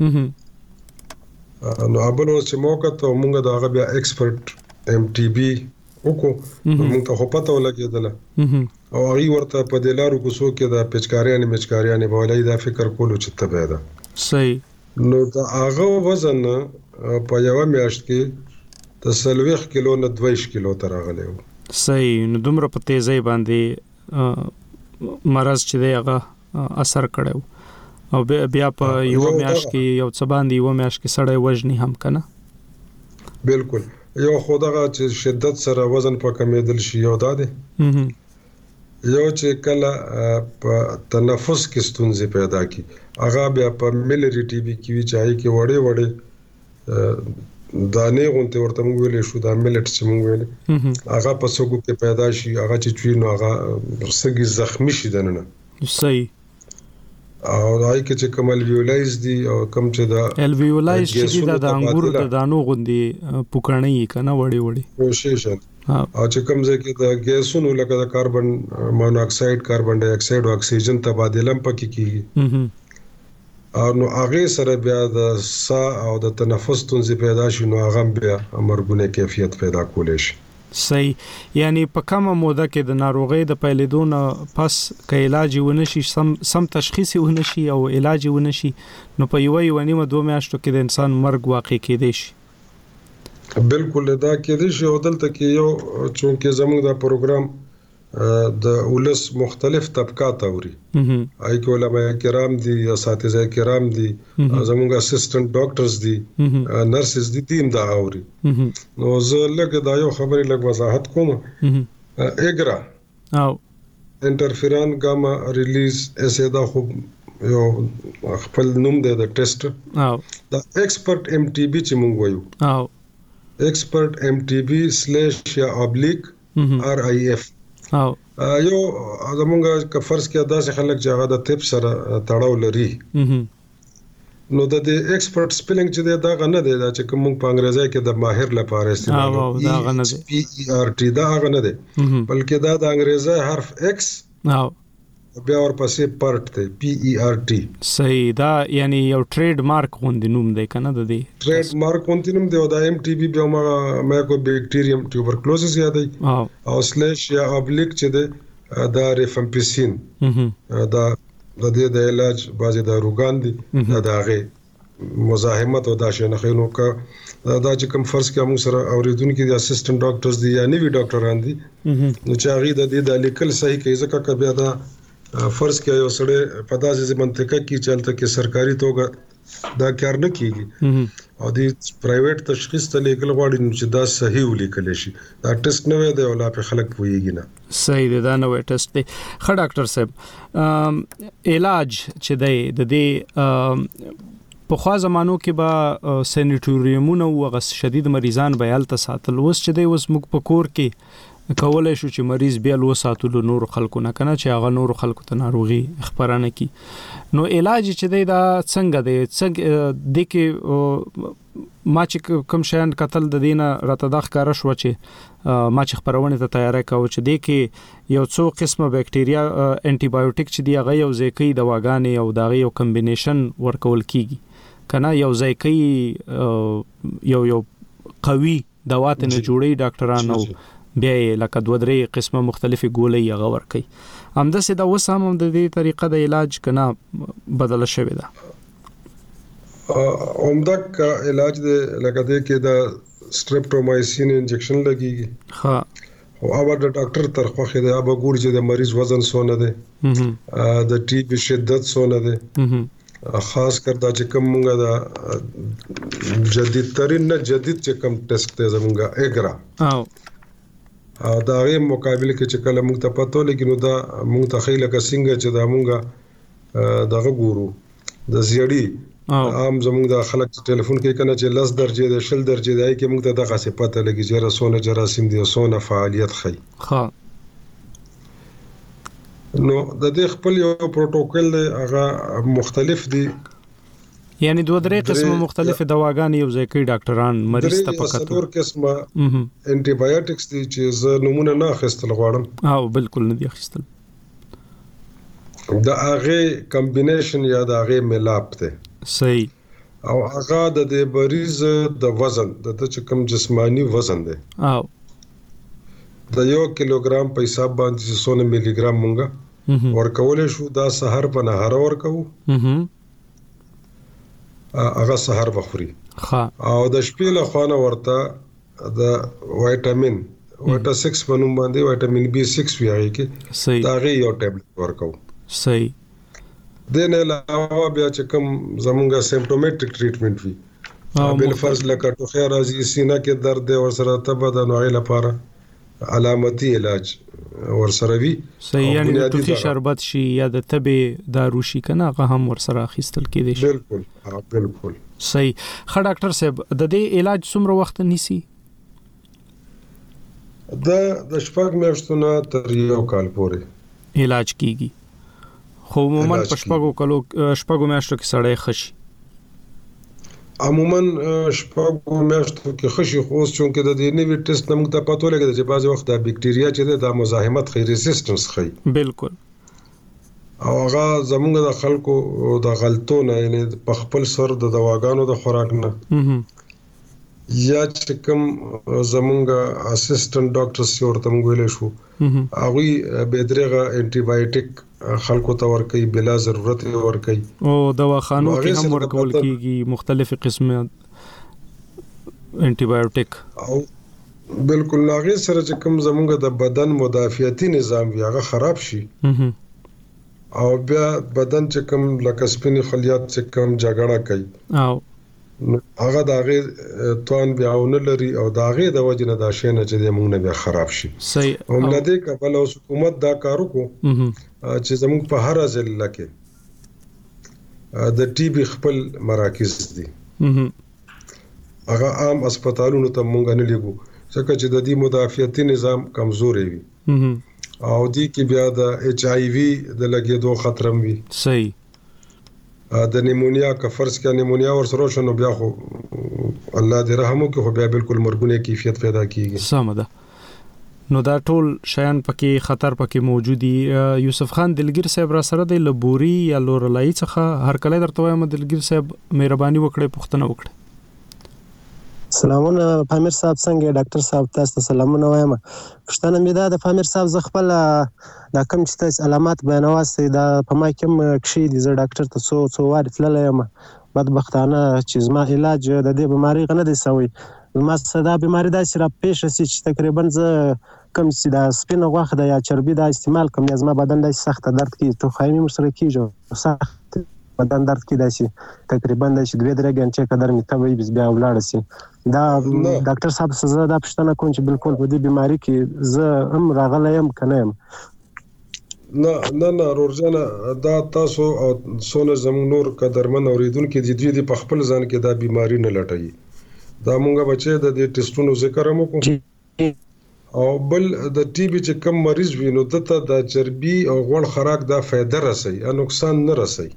نو ابل ورځ چې موقع ته موږ دا هغه بیا ایکسپرت ام ټي بي وکړو موږ ته خو پته ولګېدل او هغه ورته په دلارو کوڅو کې د پچکاریانې مچکاریانې بولای دا فکر کولو چې تبه ده صحیح. نو دا هغه وزن په یو میاشت کې د سلويخ کیلو نه دویش کیلو تر راغلی و. صحیح. نو دومره په تیزی باندې مرز چې دی هغه اثر کړو او بیا په یو میاشت کې یو څه باندې یو میاشت کې سړی وزنی هم کنه. بالکل. یو خدغه چې شدت سره وزن په کمیدل شي یو داده یو چې کله په تنفس کې ستونزې پیدا کی هغه بیا په ملری ټي بي کې وی چای کې وړې وړې دانې غونته ورته موږ ویلې شو دا ملټ چې موږ ویلې هغه په سګو کې پیدا شي هغه چې چوي نو هغه سګي زخمی شي دنه. صحیح. او دای کې چې کومل ویولایز دي او کوم چې دا الویولایز چې دا د انګورو د دانو غوندي پوکړنی کنه وړي وړي کوشش او چې کوم ځکه د ګیسونو لکه د کاربن مونوکساید کاربن ډای اکساید او اکسیجن تبادله پکې کیږي او نو هغه سره بیا د سا او د تنفس تونځي پیدا شي نو هغه بیا مرګونه کیفیت پیدا کولې شي. صحیح. یعنی په کومه موده کې د ناروغۍ د پیلېدو نه پس که علاج ونشي سم سم تشخیص ونشي او علاج ونشي نو په یو یو نیمه دوه میاشتو کې د انسان مرګ واقع کېدی شي. بالکل دا کېدی شي. او دلته کې یو چونکې زموږ دا پروګرام د ولس مختلف طبقات اوري آی کې علماء کرام دي اساتذه کرام دي زموږ اسسټنټ ډاکټرز دي نرسز دي تیم دا اوري. نو زه لکه دا یو خبرې لږ وضاحت کوم. اګرا او انټرفیرون ګاما ریلیز اسه دا خو یو خپل نوم دی د ټیسټ او دا ایکسپرت ام ټي بي چې مونږ وایو او ایکسپرت ام ټي بي سلیش یا ابلیک ار آی اف او یو زمونږ که فرض کې داسې خلک چې هغه د طب سره تړاو لري نو د دې ایکسپرت سپیلینګ چې دی دا غنه دی دا چې کوم په انګریزي کې د ماهر لپاره استعمال او دا غنه دی پی ای آر ټی دا غنه دی بلکې دا د انګریزي حرف ایکس او بیا ورپسې پرټ دی پی ای آر ټی. صحیح. دا یعنی یو ټریډ مارک غوندې نوم دی کنه د دې ټریډ مارک غوندې نوم دی. او دا ایم ټي بي بیا ما مایکو بیکټیریم ټیوبرکلوزس یادای او او سلیش یا ابلیک چې دی دا ریفمپیسین دا د دې د علاج بعضی داروګان دي دا دغه مزاحمت او دا شنه خینو کا دا چې کوم فرض کې موږ سره اوریدونکو دي اسسټنټ ډاکټرز دي یا نوی ډاکټران دي نو چې هغه د دې د لیکل صحیح کوي ځکه کبه دا فرض کې یو سړی په داسې منطقه کې چلته کې سرکاري توګه دا کار نه کیږي او د پرایویټ تشخیص ته لیکل غواړي چې دا صحیح ولیکل شي. دا ټیسټ نه وي دی او لا په خلک پويږي نه. صحیح دی. دا نو ټیسټ دی. خ ډاکټر صاحب علاج چې دی د دې په خوا زمانو کې به سینیټوریومونه او غس شدید مریضان به یالته ساتل وس چې دی وس مخ په کور کې کولای شو چې مریض بیا لو ساتلو نور خلکو نه کنه چې هغه نور خلکو ته ناروغي خبرانه کی. نو علاج چې دی دا څنګه دی څنګه د کې ما چې کوم شان قتل د دینه راته د ښکارا شو چې ما چې خبرونه ته تیاری کاوه چې د کې یو څو قسمه بکټیریا انټي بایوټیک چې دی هغه یو ځکه دواګانې او دغه یو کمبینیشن ورکول کیږي کنه یو ځکه یو یو قوي دوا ته نه جوړي ډاکټرانو بیا لکه دوه درې قسمه مختلفه ګولې هغه ورکي. همداسې دا وسام هم د دې طریقه د علاج کنه بدل شوی دا عمدہ علاج د لکه دې کې د سټریپټومایسین انجکشن لګيږي. ها او اوبه د ډاکټر طرفه خې دا به ګور چې د مریض وزن سونه ده د ټي بي شدت سونه ده خاص کر دا چې کوم موږ دا جدید ترين نه جدید چې کوم ټیسټ ته زموږه اګرا او او دا غي مقابله کې چې کله موږ ته پته لګي نو دا موږ ته خیله کا څنګه چې دا موږ دغه ګورو د زیړی عام زموږ د خلک ټلیفون کې کنه چې لس درجه د شل درجه دی کې موږ ته دغه څه پته لګي چې رسونه جراثیم دي سونه فعالیت خي. ها نو د دې خپل یو پروتوکول دی هغه مختلف دي یعنی دوه درې قسمه مختلفه دواګانې یو ځای کې ډاکټران مریض ته پکاتو څلور قسمه انټي بایوټکس دي چې زه نمونه نه اخیستل غواړم. او بالکل نه دي اخیستل. دا هغه کمبینیشن یا دا هغه ملاپ ته صحیح. او هغه د دې مریض د وزن د چې کوم جسمانی وزن دی او د یو کیلوګرام په حساب باندې څونه ملي ګرام مونږه ورکول شو دا سحر په نهار ورکو هغه سحر بخوري. ها او د شپې له خوانه ورته د وټامین وټا سکس باندې باندې وټامین بي سکس ویایي کې دا غي یو ټابلیټ ورکو. صحیح. د نه علاوه بیا چې کوم زمونږه سیمپټومټیک ټریټمنټ وی بل فرض لکه ټوخه راځي سینه کې درد او سره تبه د نوعي لپاره علامتي علاج ورسره وی. صحیح. یعنی د ټوخي شربت شي یا د تبه دارو شي کنه هغه هم ورسره اخیستل کېدی شي. بالکل ها بالکل صحیح. خ ډاکټر صاحب د دې علاج څومره وخت نیسي؟ د د شپږ میاشتو نه تر یو کال پورې علاج کیږي. خو عموما په شپږو کلو شپږو میاشتو کې سړی خشي. عموما شپږو میاشتو کې خشي خو اوس چونکې د دې نوی ټیسټ نمک ته پاتو لګي چې بعض وخت د بکټیریا چې د مزاحمت خي ریزिस्टنس خي. بالکل. او هغه زموږ د خلکو د غلطونه یعنی په خپل سر د دواګانو د خوراک نه یا چې کوم زمونږ اسسټنټ ډاکټر سی ورته موږ ویل شو هغه به درغه انټي بایوټیک خلکو ته ورکي بلا ضرورت ورکي او دواخانو کې هم ورکول کیږي مختلفه قسمه انټي بایوټیک او بالکل لاغه سره چې کوم زمونږ د بدن مدافعتي نظام وي هغه خراب شي او بیا بدن چې کوم لکه سپینې خلیات چې کوم جګړه کوي او هغه داغه توان بیاونه لري او داغه د وجنه دا شینه چې موږ نه بیا خراب شي صحیح هم لدې کبل او حکومت دا کارو کو چې زموږ په هر ځل کې د ټي بي خپل مراکز دي هغه عام هسپتالونو ته موږ نه لګو ځکه چې د دې مدافعتي نظام کمزوري وي او دې کې بیا د ایچ آی وی د لګېدو خطر هم وي صحیح د نیمونیا کا فرض کا نیمونیا ور سره شنو بیا خو الله دې رحم وکړي خو بیا بالکل مرګونه کیفیت پیدا کیږي سم ده نو دا ټول شیان پکې خطر پکې موجودي یوسف خان دلګر صاحب را سره د لبوري یا لورلای څخه هر کله درته وایم دلګر صاحب مهرباني وکړئ پوښتنه وکړئ سلامونه پامیر صاحب څنګه ډاکټر صاحب تاسو سلامونه وایم پښتنه مې دا د پامیر صاحب ز خپل دا کوم چې تاسو علامات بیانواسته دا په ما کوم کښې دي زه ډاکټر ته څو څو واره تللی یم بدبختانه چې زما علاج د دې بیماری غنه دی سوی زما صدا بیماری داسې را پیښه سي چې تقریبا زه کوم چې دا سپینه غوښه ده یا چربي دا استعمال کوم یا زما بدن داسې سخته درد کوي ټوخی مې ورسره کېږي سخت بدن درد کې داسې تقریبا داسې دوه درې غنټې قدر مې تبوي بس بیا ولاړ سي دا ډاکټر صاحب زه دا پښتنه کوم چې بالکل په دې بیماری کې زه هم راغلی یم کنه یم نه نه نه رورجانه دا تاسو او سونه زموږ نور قدرمن اوریدونکو د دې په خپل ځان کې دا بیماری نه لټوي دا مونږه بچي د دې ټیسټونو ذکر هم کوو او بل د ټي بي چې کم مریض وینو دته د چربي او غوړ خوراک دا فائدہ رسي او نقصان نه رسي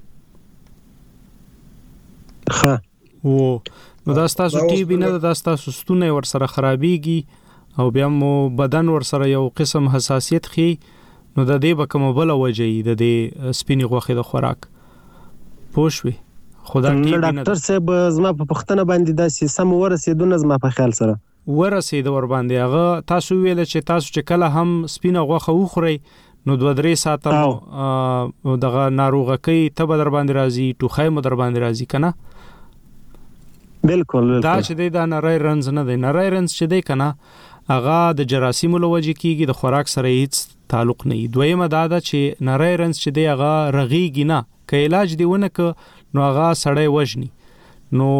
ها و نو دا تاسو ټي بي نه دا تاسو ستونه ور سره خرابيږي او بیا مو بدن ور سره یو قسم حساسیت خي نو د دې به کوم بل وجهي د دې سپینې غوښې د خوراک پوښوي خدا ټي بي نه ډاکټر صاحب زما په پښتنه باندې داسې سم ورسېدونه زما په خیال سره ورسېد ور باندې هغه تاسو ویل چې تاسو چې کله هم سپینه غوښه وخورئ نو دوه درې ساعته دغه ناروغه کوي ته به در باندې راځي ټوخی مو در باندې راځي کنه بالکل دا چې دا نری رنز نه دی نری رنز چې دی کنه هغه د جراثیمو لوجه کیږي د خوراک سره هیڅ تعلق نه وي دویمه دا ده چې نری رنز چې دی هغه رغیږي نه که علاج دی ونه ک نو هغه سړی وژني نو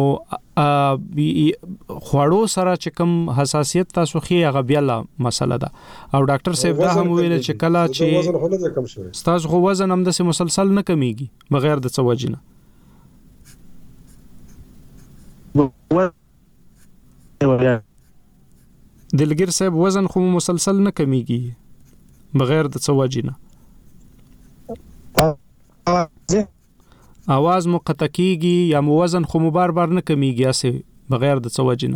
خوړو سره چې کوم حساسیت تاسو خي هغه بیا لا مسله ده او ډاکټر صاحب دا هم ویل چې کله چې وزن خو نه کم شوی تاسو خو وزن هم د مسلسل نه کمیږي بغیر د څه وجنه دلګر صاحب وزن خو مسلسل نه کمیږي بغیر د څه وجنه आवाज مو قطع کیږي یا مو وزن خو مو بار بار نه کمیږي اسه بغیر د څه وجنه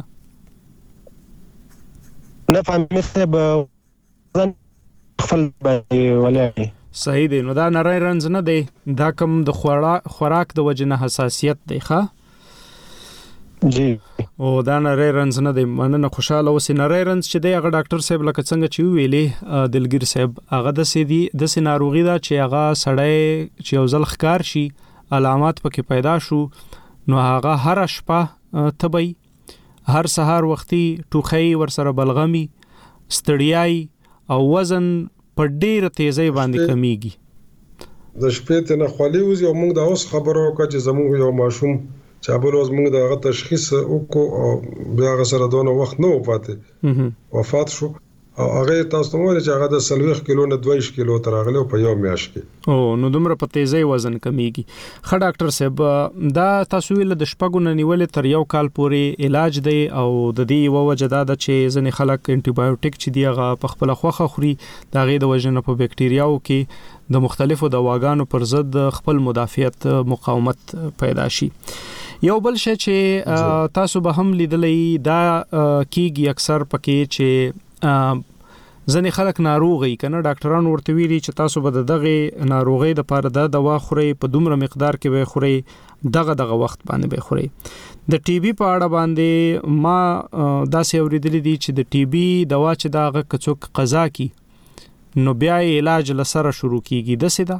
نه فهمته به وزن خپل ولای صحیح دی نو دا نری رنز نه دی دا کوم د خوراک د وجنه حساسیت دی ښه جی او دا نری رنز نه دی مننه خوشاله اوسې نری رنز چې دی هغه ډاکټر صاحب لکه څنګه چې ویلې دلګر صاحب هغه د سیدی د سناروغي دا چې هغه سړی چې یو ځل ښکار شي علامات پکې پیدا شو نو هغه هر شپه تبي هر سحر وختي ټوخی ور سره بلغمي ستړیای او وزن په ډیره تیزی باندې کمیږي د شپې ته نه خولي وزي او موږ دا اوس خبرو وکړه چې زموږ یو ماشوم چې بل اوس موږ دا تشخیص وکړو او بیا هغه سره دونه وخت نه وفاته وفات شو او هغه تاسو مو چې هغه د سلويخ کیلو نه دوه کیلو تر هغه په یو میاش کې او نو دومره په تیزی وزن کمیږي خ ډاکټر صاحب دا تاسو ویل د شپږو نه نیولې تر یو کال پورې علاج دی او د دې یو وجه دا د چې ځنې خلک انټي بایوټیک چې دی هغه په خپل خوخه خوري دا غي د وجنه په بکټریاو کې د مختلفو دواګانو پر ضد خپل مدافعت مقاومت پیدا شي یو بل شی چې تاسو به هم لیدلې دا کیږي اکثر پکې چې ځنې خلک ناروغي کنه ډاکټران ورته ویلي چې تاسو به دغه ناروغي د پاره د دوا خوري په دومره مقدار کې به خوري دغه دغه وخت باندې به خوري د ټي بي په اړه باندې ما داسې اوریدلې دي چې د ټي بي دوا چې دغه کڅوک قضا کی نو بیا علاج لسره شروع کیږي د سیدا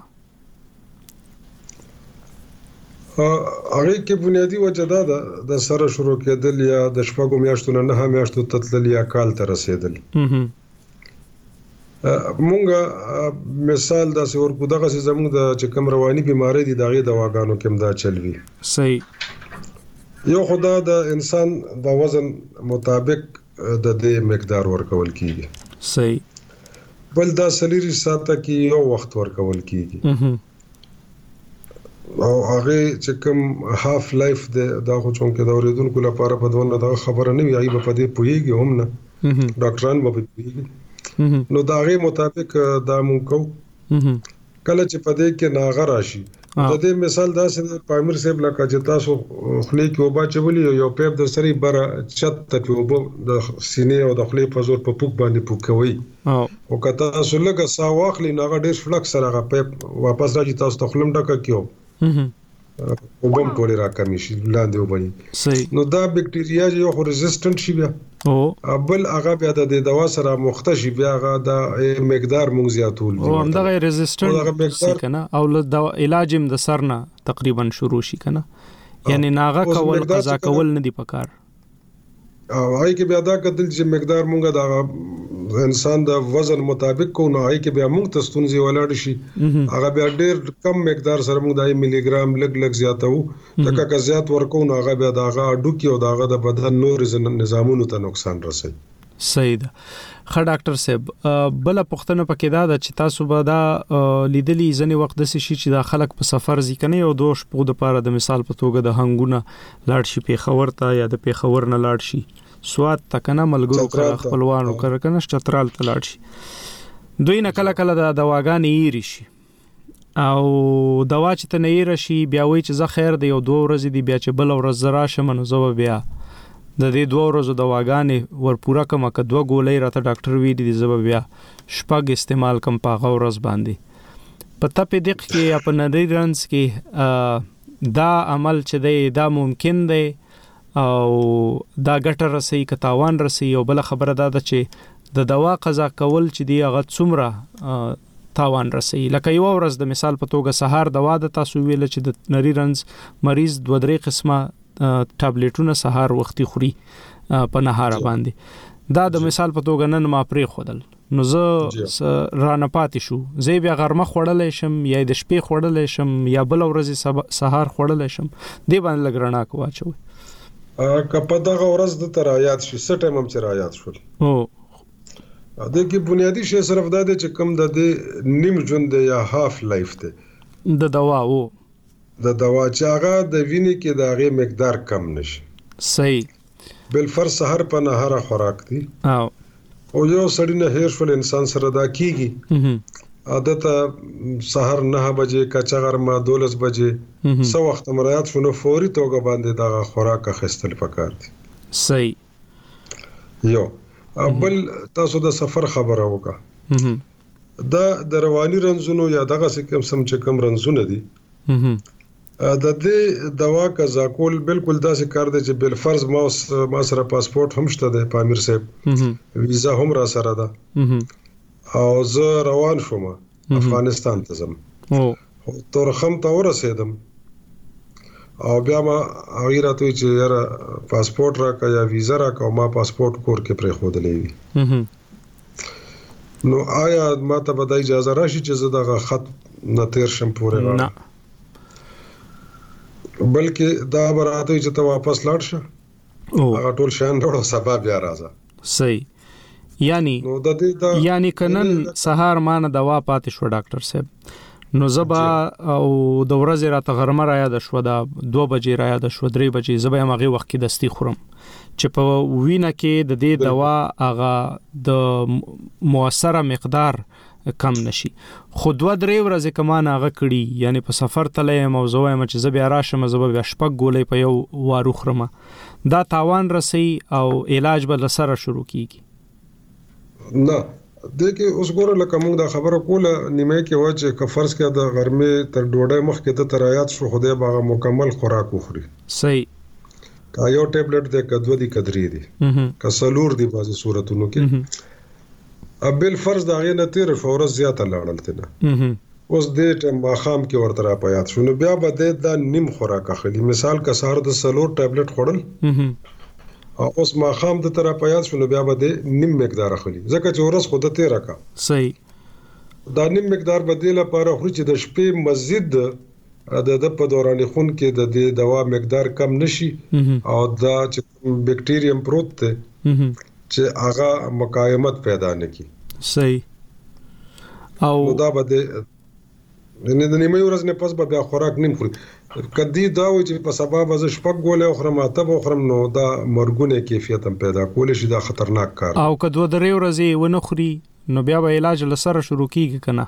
هغه کې بنیادی وجه دا ده د سره شروع کېدل یا د شپږو میاشتو نه نه میاشتو تتلل یا کال ته رسیدل مونږه مثال دا څور کو دغه زموږ د چې کوم رواني بيماري دي دغه دواګانو کې مدا چلوي صحیح یو خدا د انسان د وزن مطابق د دې مقدار ورکول کیږي صحیح بل دا سلیری ساته کې یو وخت ورکول کیږي او هغه چې کوم هاف لایف د دا خو چون کې دا اوریدونکو لپاره په دونه دا خبره نه وي هغه په دې پوهیږي هم نه ډاکټران به پوهیږي نو دا غي مطابق دا مونږ کو کله چې پدې کې ناغه راشي د دې مثال دا چې پامیر صاحب لکه چې تاسو خلی کې وبا چولې یو پیپ د سری بر چت ته وبو د سینې او د خلی په زور په پوک باندې پوکوي او کته تاسو لګه سا واخلې ناغه ډېر فلک سره غا پیپ واپس راځي تاسو ته خلم ډکه کیو او بم ټولې راکمې شي لاندې وبني نو دا بکټیریا یو خو ریزिस्टنت شي بیا او بل هغه بیا د دوا سره مختشي بیا هغه د مقدار مونږ زیاتول او هم دا ریزिस्टنت شي کنه او د علاج هم د سرنا تقریبا شروع شي کنه یعنی ناغه کول قضا کول نه دی پکار او هاي کې بیا دا کتل چې مقدار مونږه دا انسان د وزن مطابق کو نه هاي کې بیا مونږ ته ستونزې ولاړ شي هغه بیا ډېر کم مقدار سره مونږ د ملي ګرام لګ لګ زیاتو تکه که زیات ورکو نه هغه بیا داغه ډوکی او داغه د بدن نور نظامونو ته نقصان رسي صحیح ده خ ډاکټر صاحب بل پښتنه پکې دا چې تاسو به دا لیدلی ځنی وخت د شي چې د خلک په سفر ځکنه یو دوش په د پاره د مثال په توګه د هنګونه لاړ شي په خبر ته یا د په خبر نه لاړ شي سواد تکنه ملګرو کړه خپلوانو کړه کنه چترال ته لاړ شي دوی نه کله کله د دواګانې ایری شي او دوا چې ته نه ایری شي بیا وای چې زه خیر دی یو دوه ورځې دی بیا چې بل ورځ راشه منو زو بیا د دې دوه ورځو دواګانې ور پورا کما ک دوه ګولې راته ډاکټر وی دي زو بیا شپږ استعمال کم په غورز باندې پته په دق کې په نډیرنس کې دا عمل چې دی دا ممکن دی او دا ګټه رسي کتاوان رسي او بل خبره ده چې د دوا قضا کول چې دی هغه څومره تاوان رسي لکه یو ورځ د مثال په توګه سهار دوا د تاسو ویل چې د نری رنز مریض دوه درې قسمه ټابلیټونه سهار وختي خوري په نهار باندې دا د مثال په توګه نن ما پرې خودل نو زه رانه پاتې شو زه بیا غرمه خوړلې شم یا د شپې خوړلې شم یا بل ورځ سهار خوړلې شم دی باندې لګرنا کوچوي کپه دغه ورځ د ترایات شي سټم هم چرایات شول او د کې بنیادی شی صرف دا دی چې کم د دې نیم ژوند یا هاف لایف ته د دوا او د دوا چې هغه د وینې کې د هغه مقدار کم نشي صحیح بل فر سحر په نهاره خوراک دي او او یو سړی نه هیر شول انسان سره دا کیږي عادت سحر نه بجې کچا غرمه دولس بجې سو وخت مراعات شونه فوري توګه باندې دا خوراک اخیستل پکار دي صحیح یو بل تاسو د سفر خبره وکړه دا د رواني رنځونو یا دغه کوم سم چې کوم رنځونه دي د دې دوا قضا کول بالکل داسې کار دی چې بل فرض ما ما سره پاسپورت هم شته د پامیر صاحب ویزا هم را سره ده او زه روان شوم افغانستان ته ځم او تورخم ته ورسېدم او بیا ما هغه راته چې یاره پاسپورت راکا یا ویزا راکا ما پاسپورت کور کې پرې خودلې وي نو آیا ما ته به د اجازه راشي چې زه دغه خط نه تیر شم پورې نه بلکې دا براته چې ته واپس لاړ شه هغه ټول شان ډوړو سبب بیا راځه صحیح یعنی یعنی کنن سهار مان دوا پاتې شو ډاکټر صاحب نو زبا او د ورځې راته غرمه را یاد شو دا دوه بجې را یاد شو درې بجې زبا هغه وخت کې دستی خورم چې په وینه کې د دې دوا هغه د موثره مقدار کم نشي خو دوه درې ورځې کمان هغه کړي یعنی په سفر تلې موضوع هم چې زبا راشم زبا بیا شپږ ګولې په یو وارو خرمه دا تاوان رسي او علاج به لسره شروع کیږي نه د کې اوس ګوره لکه موږ دا خبره کوله نیمه کې و چې که فرض کړه د غرمې تر ډوډۍ مخکې ته ترایات شو خدای باغ مکمل خوراک وخوري صحیح کا یو ټابلیټ د کدو دی کدرې دی که سلور دی بازي صورتونو کې ابل فرض دا غي نه تیر فورس زیاته لاړل تنه اوس دې ټیم باخام کې ورته را پیات شو نو بیا به د نیم خوراک اخلي مثال که سهار د سلور ټابلیټ خورل اوس ما خام د تر پیات شنو بیا به د نیم مقدار اخلي ځکه چې ورس خود ته راکا صحیح دا نیم مقدار بدیله لپاره خو چې د شپې مزید د د په دوران خون کې د دوا مقدار کم نشي او دا چې بکټیریم پروت ته چې هغه مقاومت پیدا نه کی صحیح او دا به نه د نیمه ورځ نه پس به بیا خوراک نیم خوري کدی دا و چې په سبب از شپږ ګولې خورم اته خورم نو دا مرګونه کیفیت هم پیدا کول شي دا خطرناک کار او کدو درې ورځې ونه خوري نو بیا به علاج لسره شروع کیږي کنه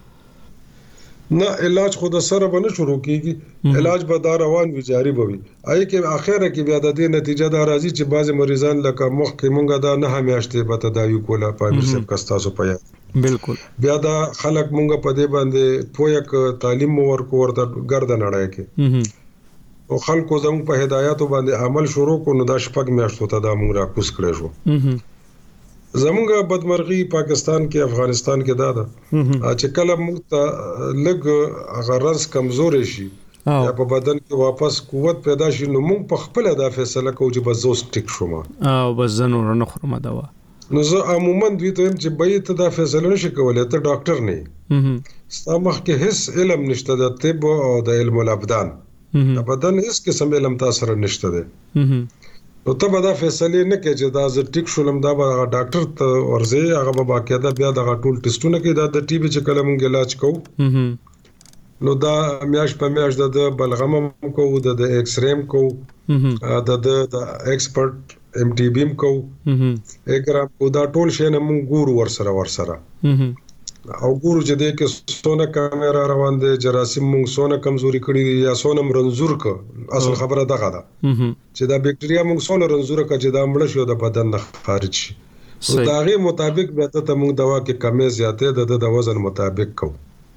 نه علاج خود سره به نه شروع کیږي علاج به دا روان وي جاری به وي آی کې اخره کې بیا د دې نتیجه دا راځي چې بعض مریضان لکه مخ کې مونږه دا نه همیاشته به تداوی کوله په سب کستاسو پیا بالکل بیا دا خلک مونږه په دې باندې پویک تعلیم ورکو ورته ګردن اړای کې او خلکو زموږ په هدایاتو باندې عمل شروع کو نو دا شپږ میاشتو ته دا مونږ را کوس کړی شو زمونږه بدمرغي پاکستان کې افغانستان کې دا ده چې کله موږ ته لګ غرض کمزوري شي یا په بدن کې واپس قوت پیدا شي نو موږ په خپل دا فیصله کوو چې بس زوس ټیک شوم او بس زنه نه خورم دوا نو زه عموما دوی ته چې به ته دا فیصله نشي کولای ته ډاکټر نه ستامخ کې هیڅ علم نشته د طب او د علم الابدان د بدن هیڅ قسم علم تاسو سره نشته ده نو ته به دا فیصله نه کې چې دا ز ټیک شولم دا به ډاکټر ته ورځي هغه به باقاعده بیا د ټول ټیسټونه کې دا د ټي بي چې کله مونږ علاج کوو نو دا میاش په میاش د بلغم کوو د ایکس ریم کوو د د ایکسپرت ام ټي بي کوو اګرام کو دا ټول شی نه مونږ ګورو ور سره ور سره او ګورو چې د کې سونه کیمرا روان دي جراثیم مونږ سونه کمزوري کړی یا سونه رنزور ک اصل خبره دغه ده چې دا بکټریا مونږ سونه رنزور ک چې دا مړ شو د بدن نه خارج شي او دا غي مطابق به ته مونږ دوا کې کمې زیاتې د د وزن مطابق کو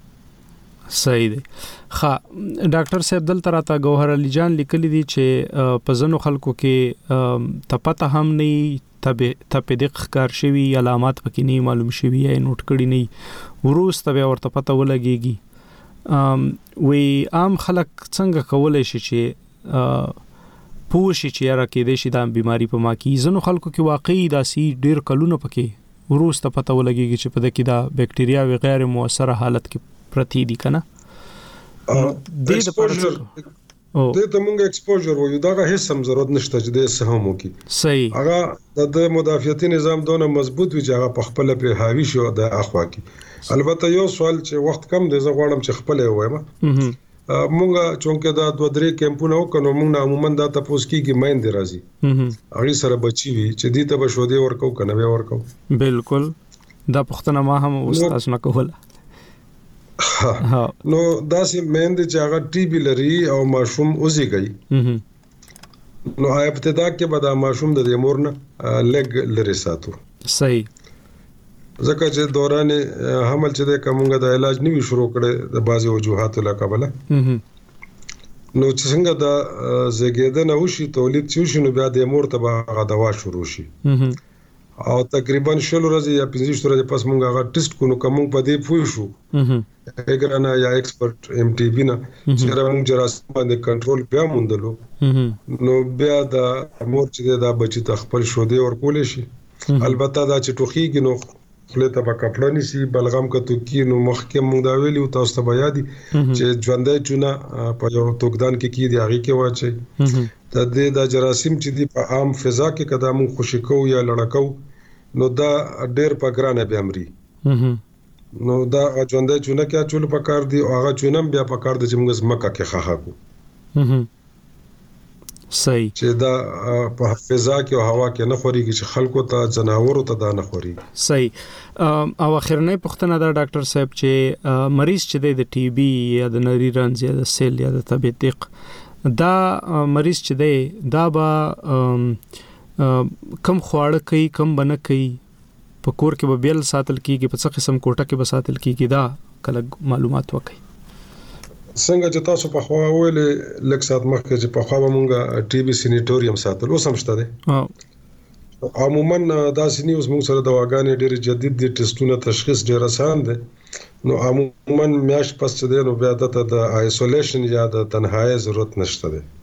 صحیح دی خا ډاکټر صاحب دلته راته ګوهر علي جان لیکلی دي چې په زنو خلکو کې تپته هم نه ته دق کار شوی علامات پکې نه معلوم شوی یا نوٹ کړي نه ورسته بیا ورته پته ولګيږي ام وی عام خلک څنګه کولای شي چې پوښي چې را کې د شي د بیماری په ما کې زنو خلکو کې واقعي داسي ډیر کلونه پکې ورسته پته ولګيږي چې په دې کې دا بکټریا و غیر موثره حالت کې پرتی دي کنه د ایکسپوژر د ته مونږ ایکسپوژر وایو دا هیڅ هم ضرورت نشته چې د سهمو کې صحیح هغه د مدافعتي نظام دونه مضبوط وي چې هغه په خپل په حاوی شو د اخوا کې البته یو سوال چې وخت کم دی زه غواړم چې خپل وایم مونږه چونکه دا دوه درې کیمپونه وکړو مونږ عموما دا تاسو کېږي مېند راځي هغه سره بچي وي چې دې ته به شو دی ورکو کنه به ورکو بالکل دا پښتنه ما هم استاد نه کوله نو داسې مېند چې هغه ټي بي لري او ماشوم اوزي گئی نو ابتدا کې به دا ماشوم د مور نه لګ لري ساتو صحیح ځکه چې دوران حمل چې د کومګه د علاج نیوي شروع کړي د بازي وجوهات له کبله نو چې څنګه دا زګیدنه وشي تولید شي نو بیا د مور ته به دوا شروع شي او تقریبا شل ورځې یا پنځه ورځې پس مونږ هغه ټیسټ کو نو کوم په دې پوه شو اګرانا یا ایکسپرت ام ټي بي نه چې راوند جراثیم باندې کنټرول بیا موندلو نو بیا دا مور چې دا بچی ته خپل شو دی ور کول شي البته دا چې ټوخیږي نو خپل ته په کپړه نسی بلغم کتو کې نو مخکې مونږ دا ویلو تاسو ته بیا دي چې ژوندۍ چونه په یو توګدان کې کې دی هغه کې واچي د دې د جراثیم چې دی په عام فضا کې کدا مون خوشی کو یا لړکو نو دا ډېر په ګرانه به امري نو دا ژوندۍ چونه کې چول په کار دی او هغه چونم بیا په کار د چې موږ مکه کې خاخا کو صحیح چې دا په فضا کې او هوا کې نه خوريږي چې خلکو ته جناورو ته دا نه خوريږي صحیح او اخرنه پښتنه دا ډاکټر صاحب چې مریض چې د ټي بي یا د نری رنز یا د سیل یا د تبعیق دا مریض چې دی دا به کم خواړه کوي کم بنه کوي په کور کې به بیل ساتل کیږي په څه قسم کوټه کې به ساتل کیږي دا کله معلومات وکړي. څنګه چې تاسو په خوا ویلې لکه سات مخکې چې په خوا مونږه ټي بي سینیټوریم ساتل اوس هم شته دی. عموما دا سینی اوس موږ سره دواګانې ډېر جدید دي ټیسټونه تشخیص ډېر آسان دی. نو عموما میاش پس چې دی نو بیا ته د آیسولیشن یا د تنهایی ضرورت نشته دی.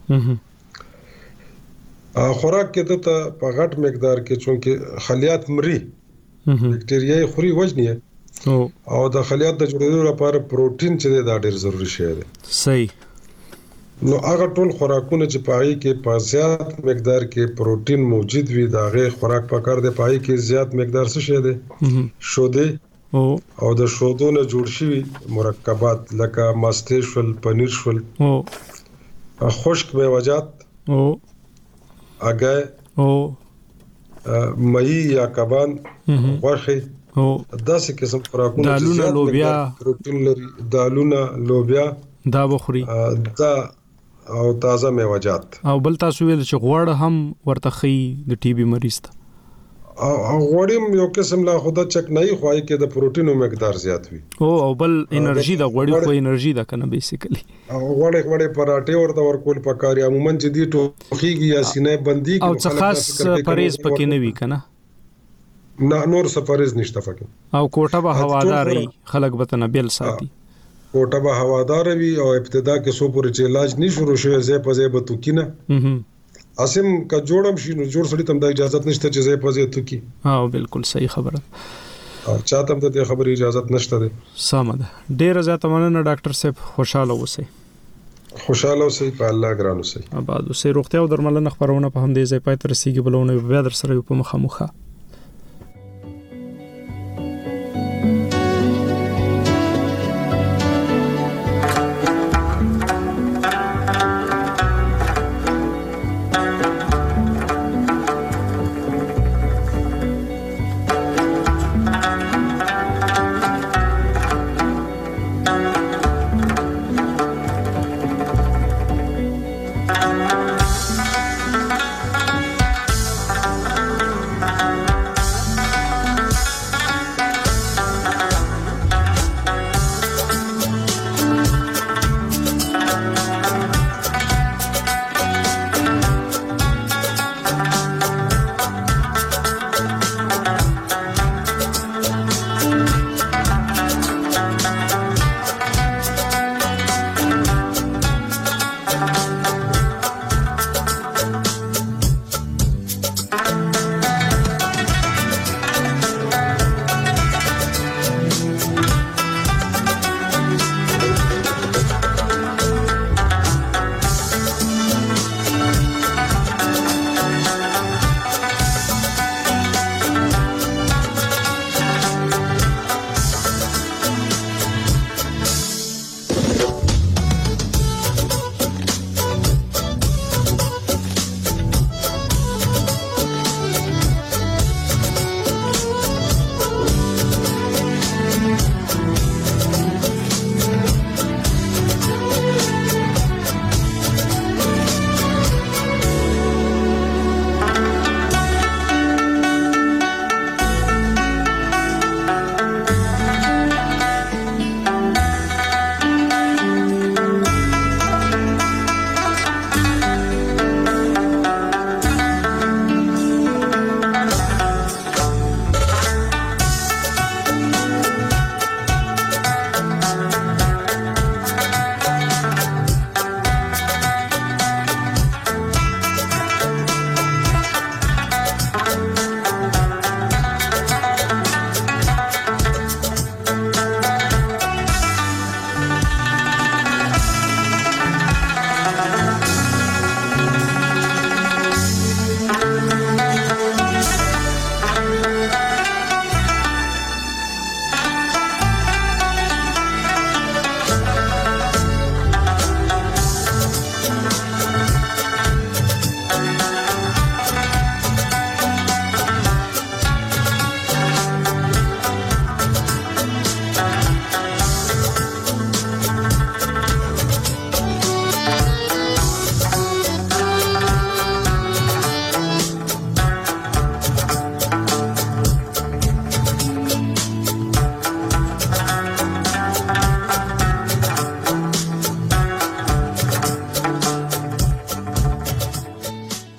خوراک کې ته په غټ مقدار کې چونکه خلیات مري بکټریاي خوري وجنی او د خلیات د جوړېدو لپاره پروتین چې دا ډېر ضروری شی دی. صحیح. نو هغه ټول خوراکونه چې پای کې په زیات مقدار کې پروتین موجود وي دا غي خوراک پکار دی. پای کې زیات مقدار څه شی دی؟ شوده او د شودو نه جوړ شوی مرکبات لکه ماستې شول، پنیر شول، خشک میوه‌جات او اګه او مئی یا کبان غوښه او داسې قسم خوراکونه دالونه لوبیا پروتین لري، دالونه لوبیا دا بخوري دا او تازه میوه‌جات. او بل تاسو ویل چې غوړ هم ورته خي د ټي بي مریض ته او غوړم یو قسم لا خدا چک نه خوای کې د پروتینو مقدار زیات وي. او او بل انرژي د غوړي خو انرژي د کنه بیسیکلی او غوړې غوړې پراټه ورته ورکول پکاري عموما چې دی ټوخیږي یا سینې بندي او څه خاص پرهیز پکې نه وی کنه نه نور سفرز نشته پکې او کوټه به هواداري خلک به تنه بیل ساتي کوټه به هوادار وي او ابتدا کې سو پورې چې علاج نه شروع شوی زې په زې به تو کینه اسیم کا جوړم شي نو جوړ سړی تم د اجازه نشته چې زې په زې تو کی. ها بالکل صحیح خبره او چاته ته د خبرې اجازه نشته ده. سم ده. ډیر زیاته مننه ډاکټر صاحب، خوشاله اوسئ. خوشاله اوسئ، په الله ګران اوسئ. آباد اوسئ. روغتیا او درملنه خبرونه په هم دې ځای پای تر رسیدي بلونه بیا در سره په مخه مخه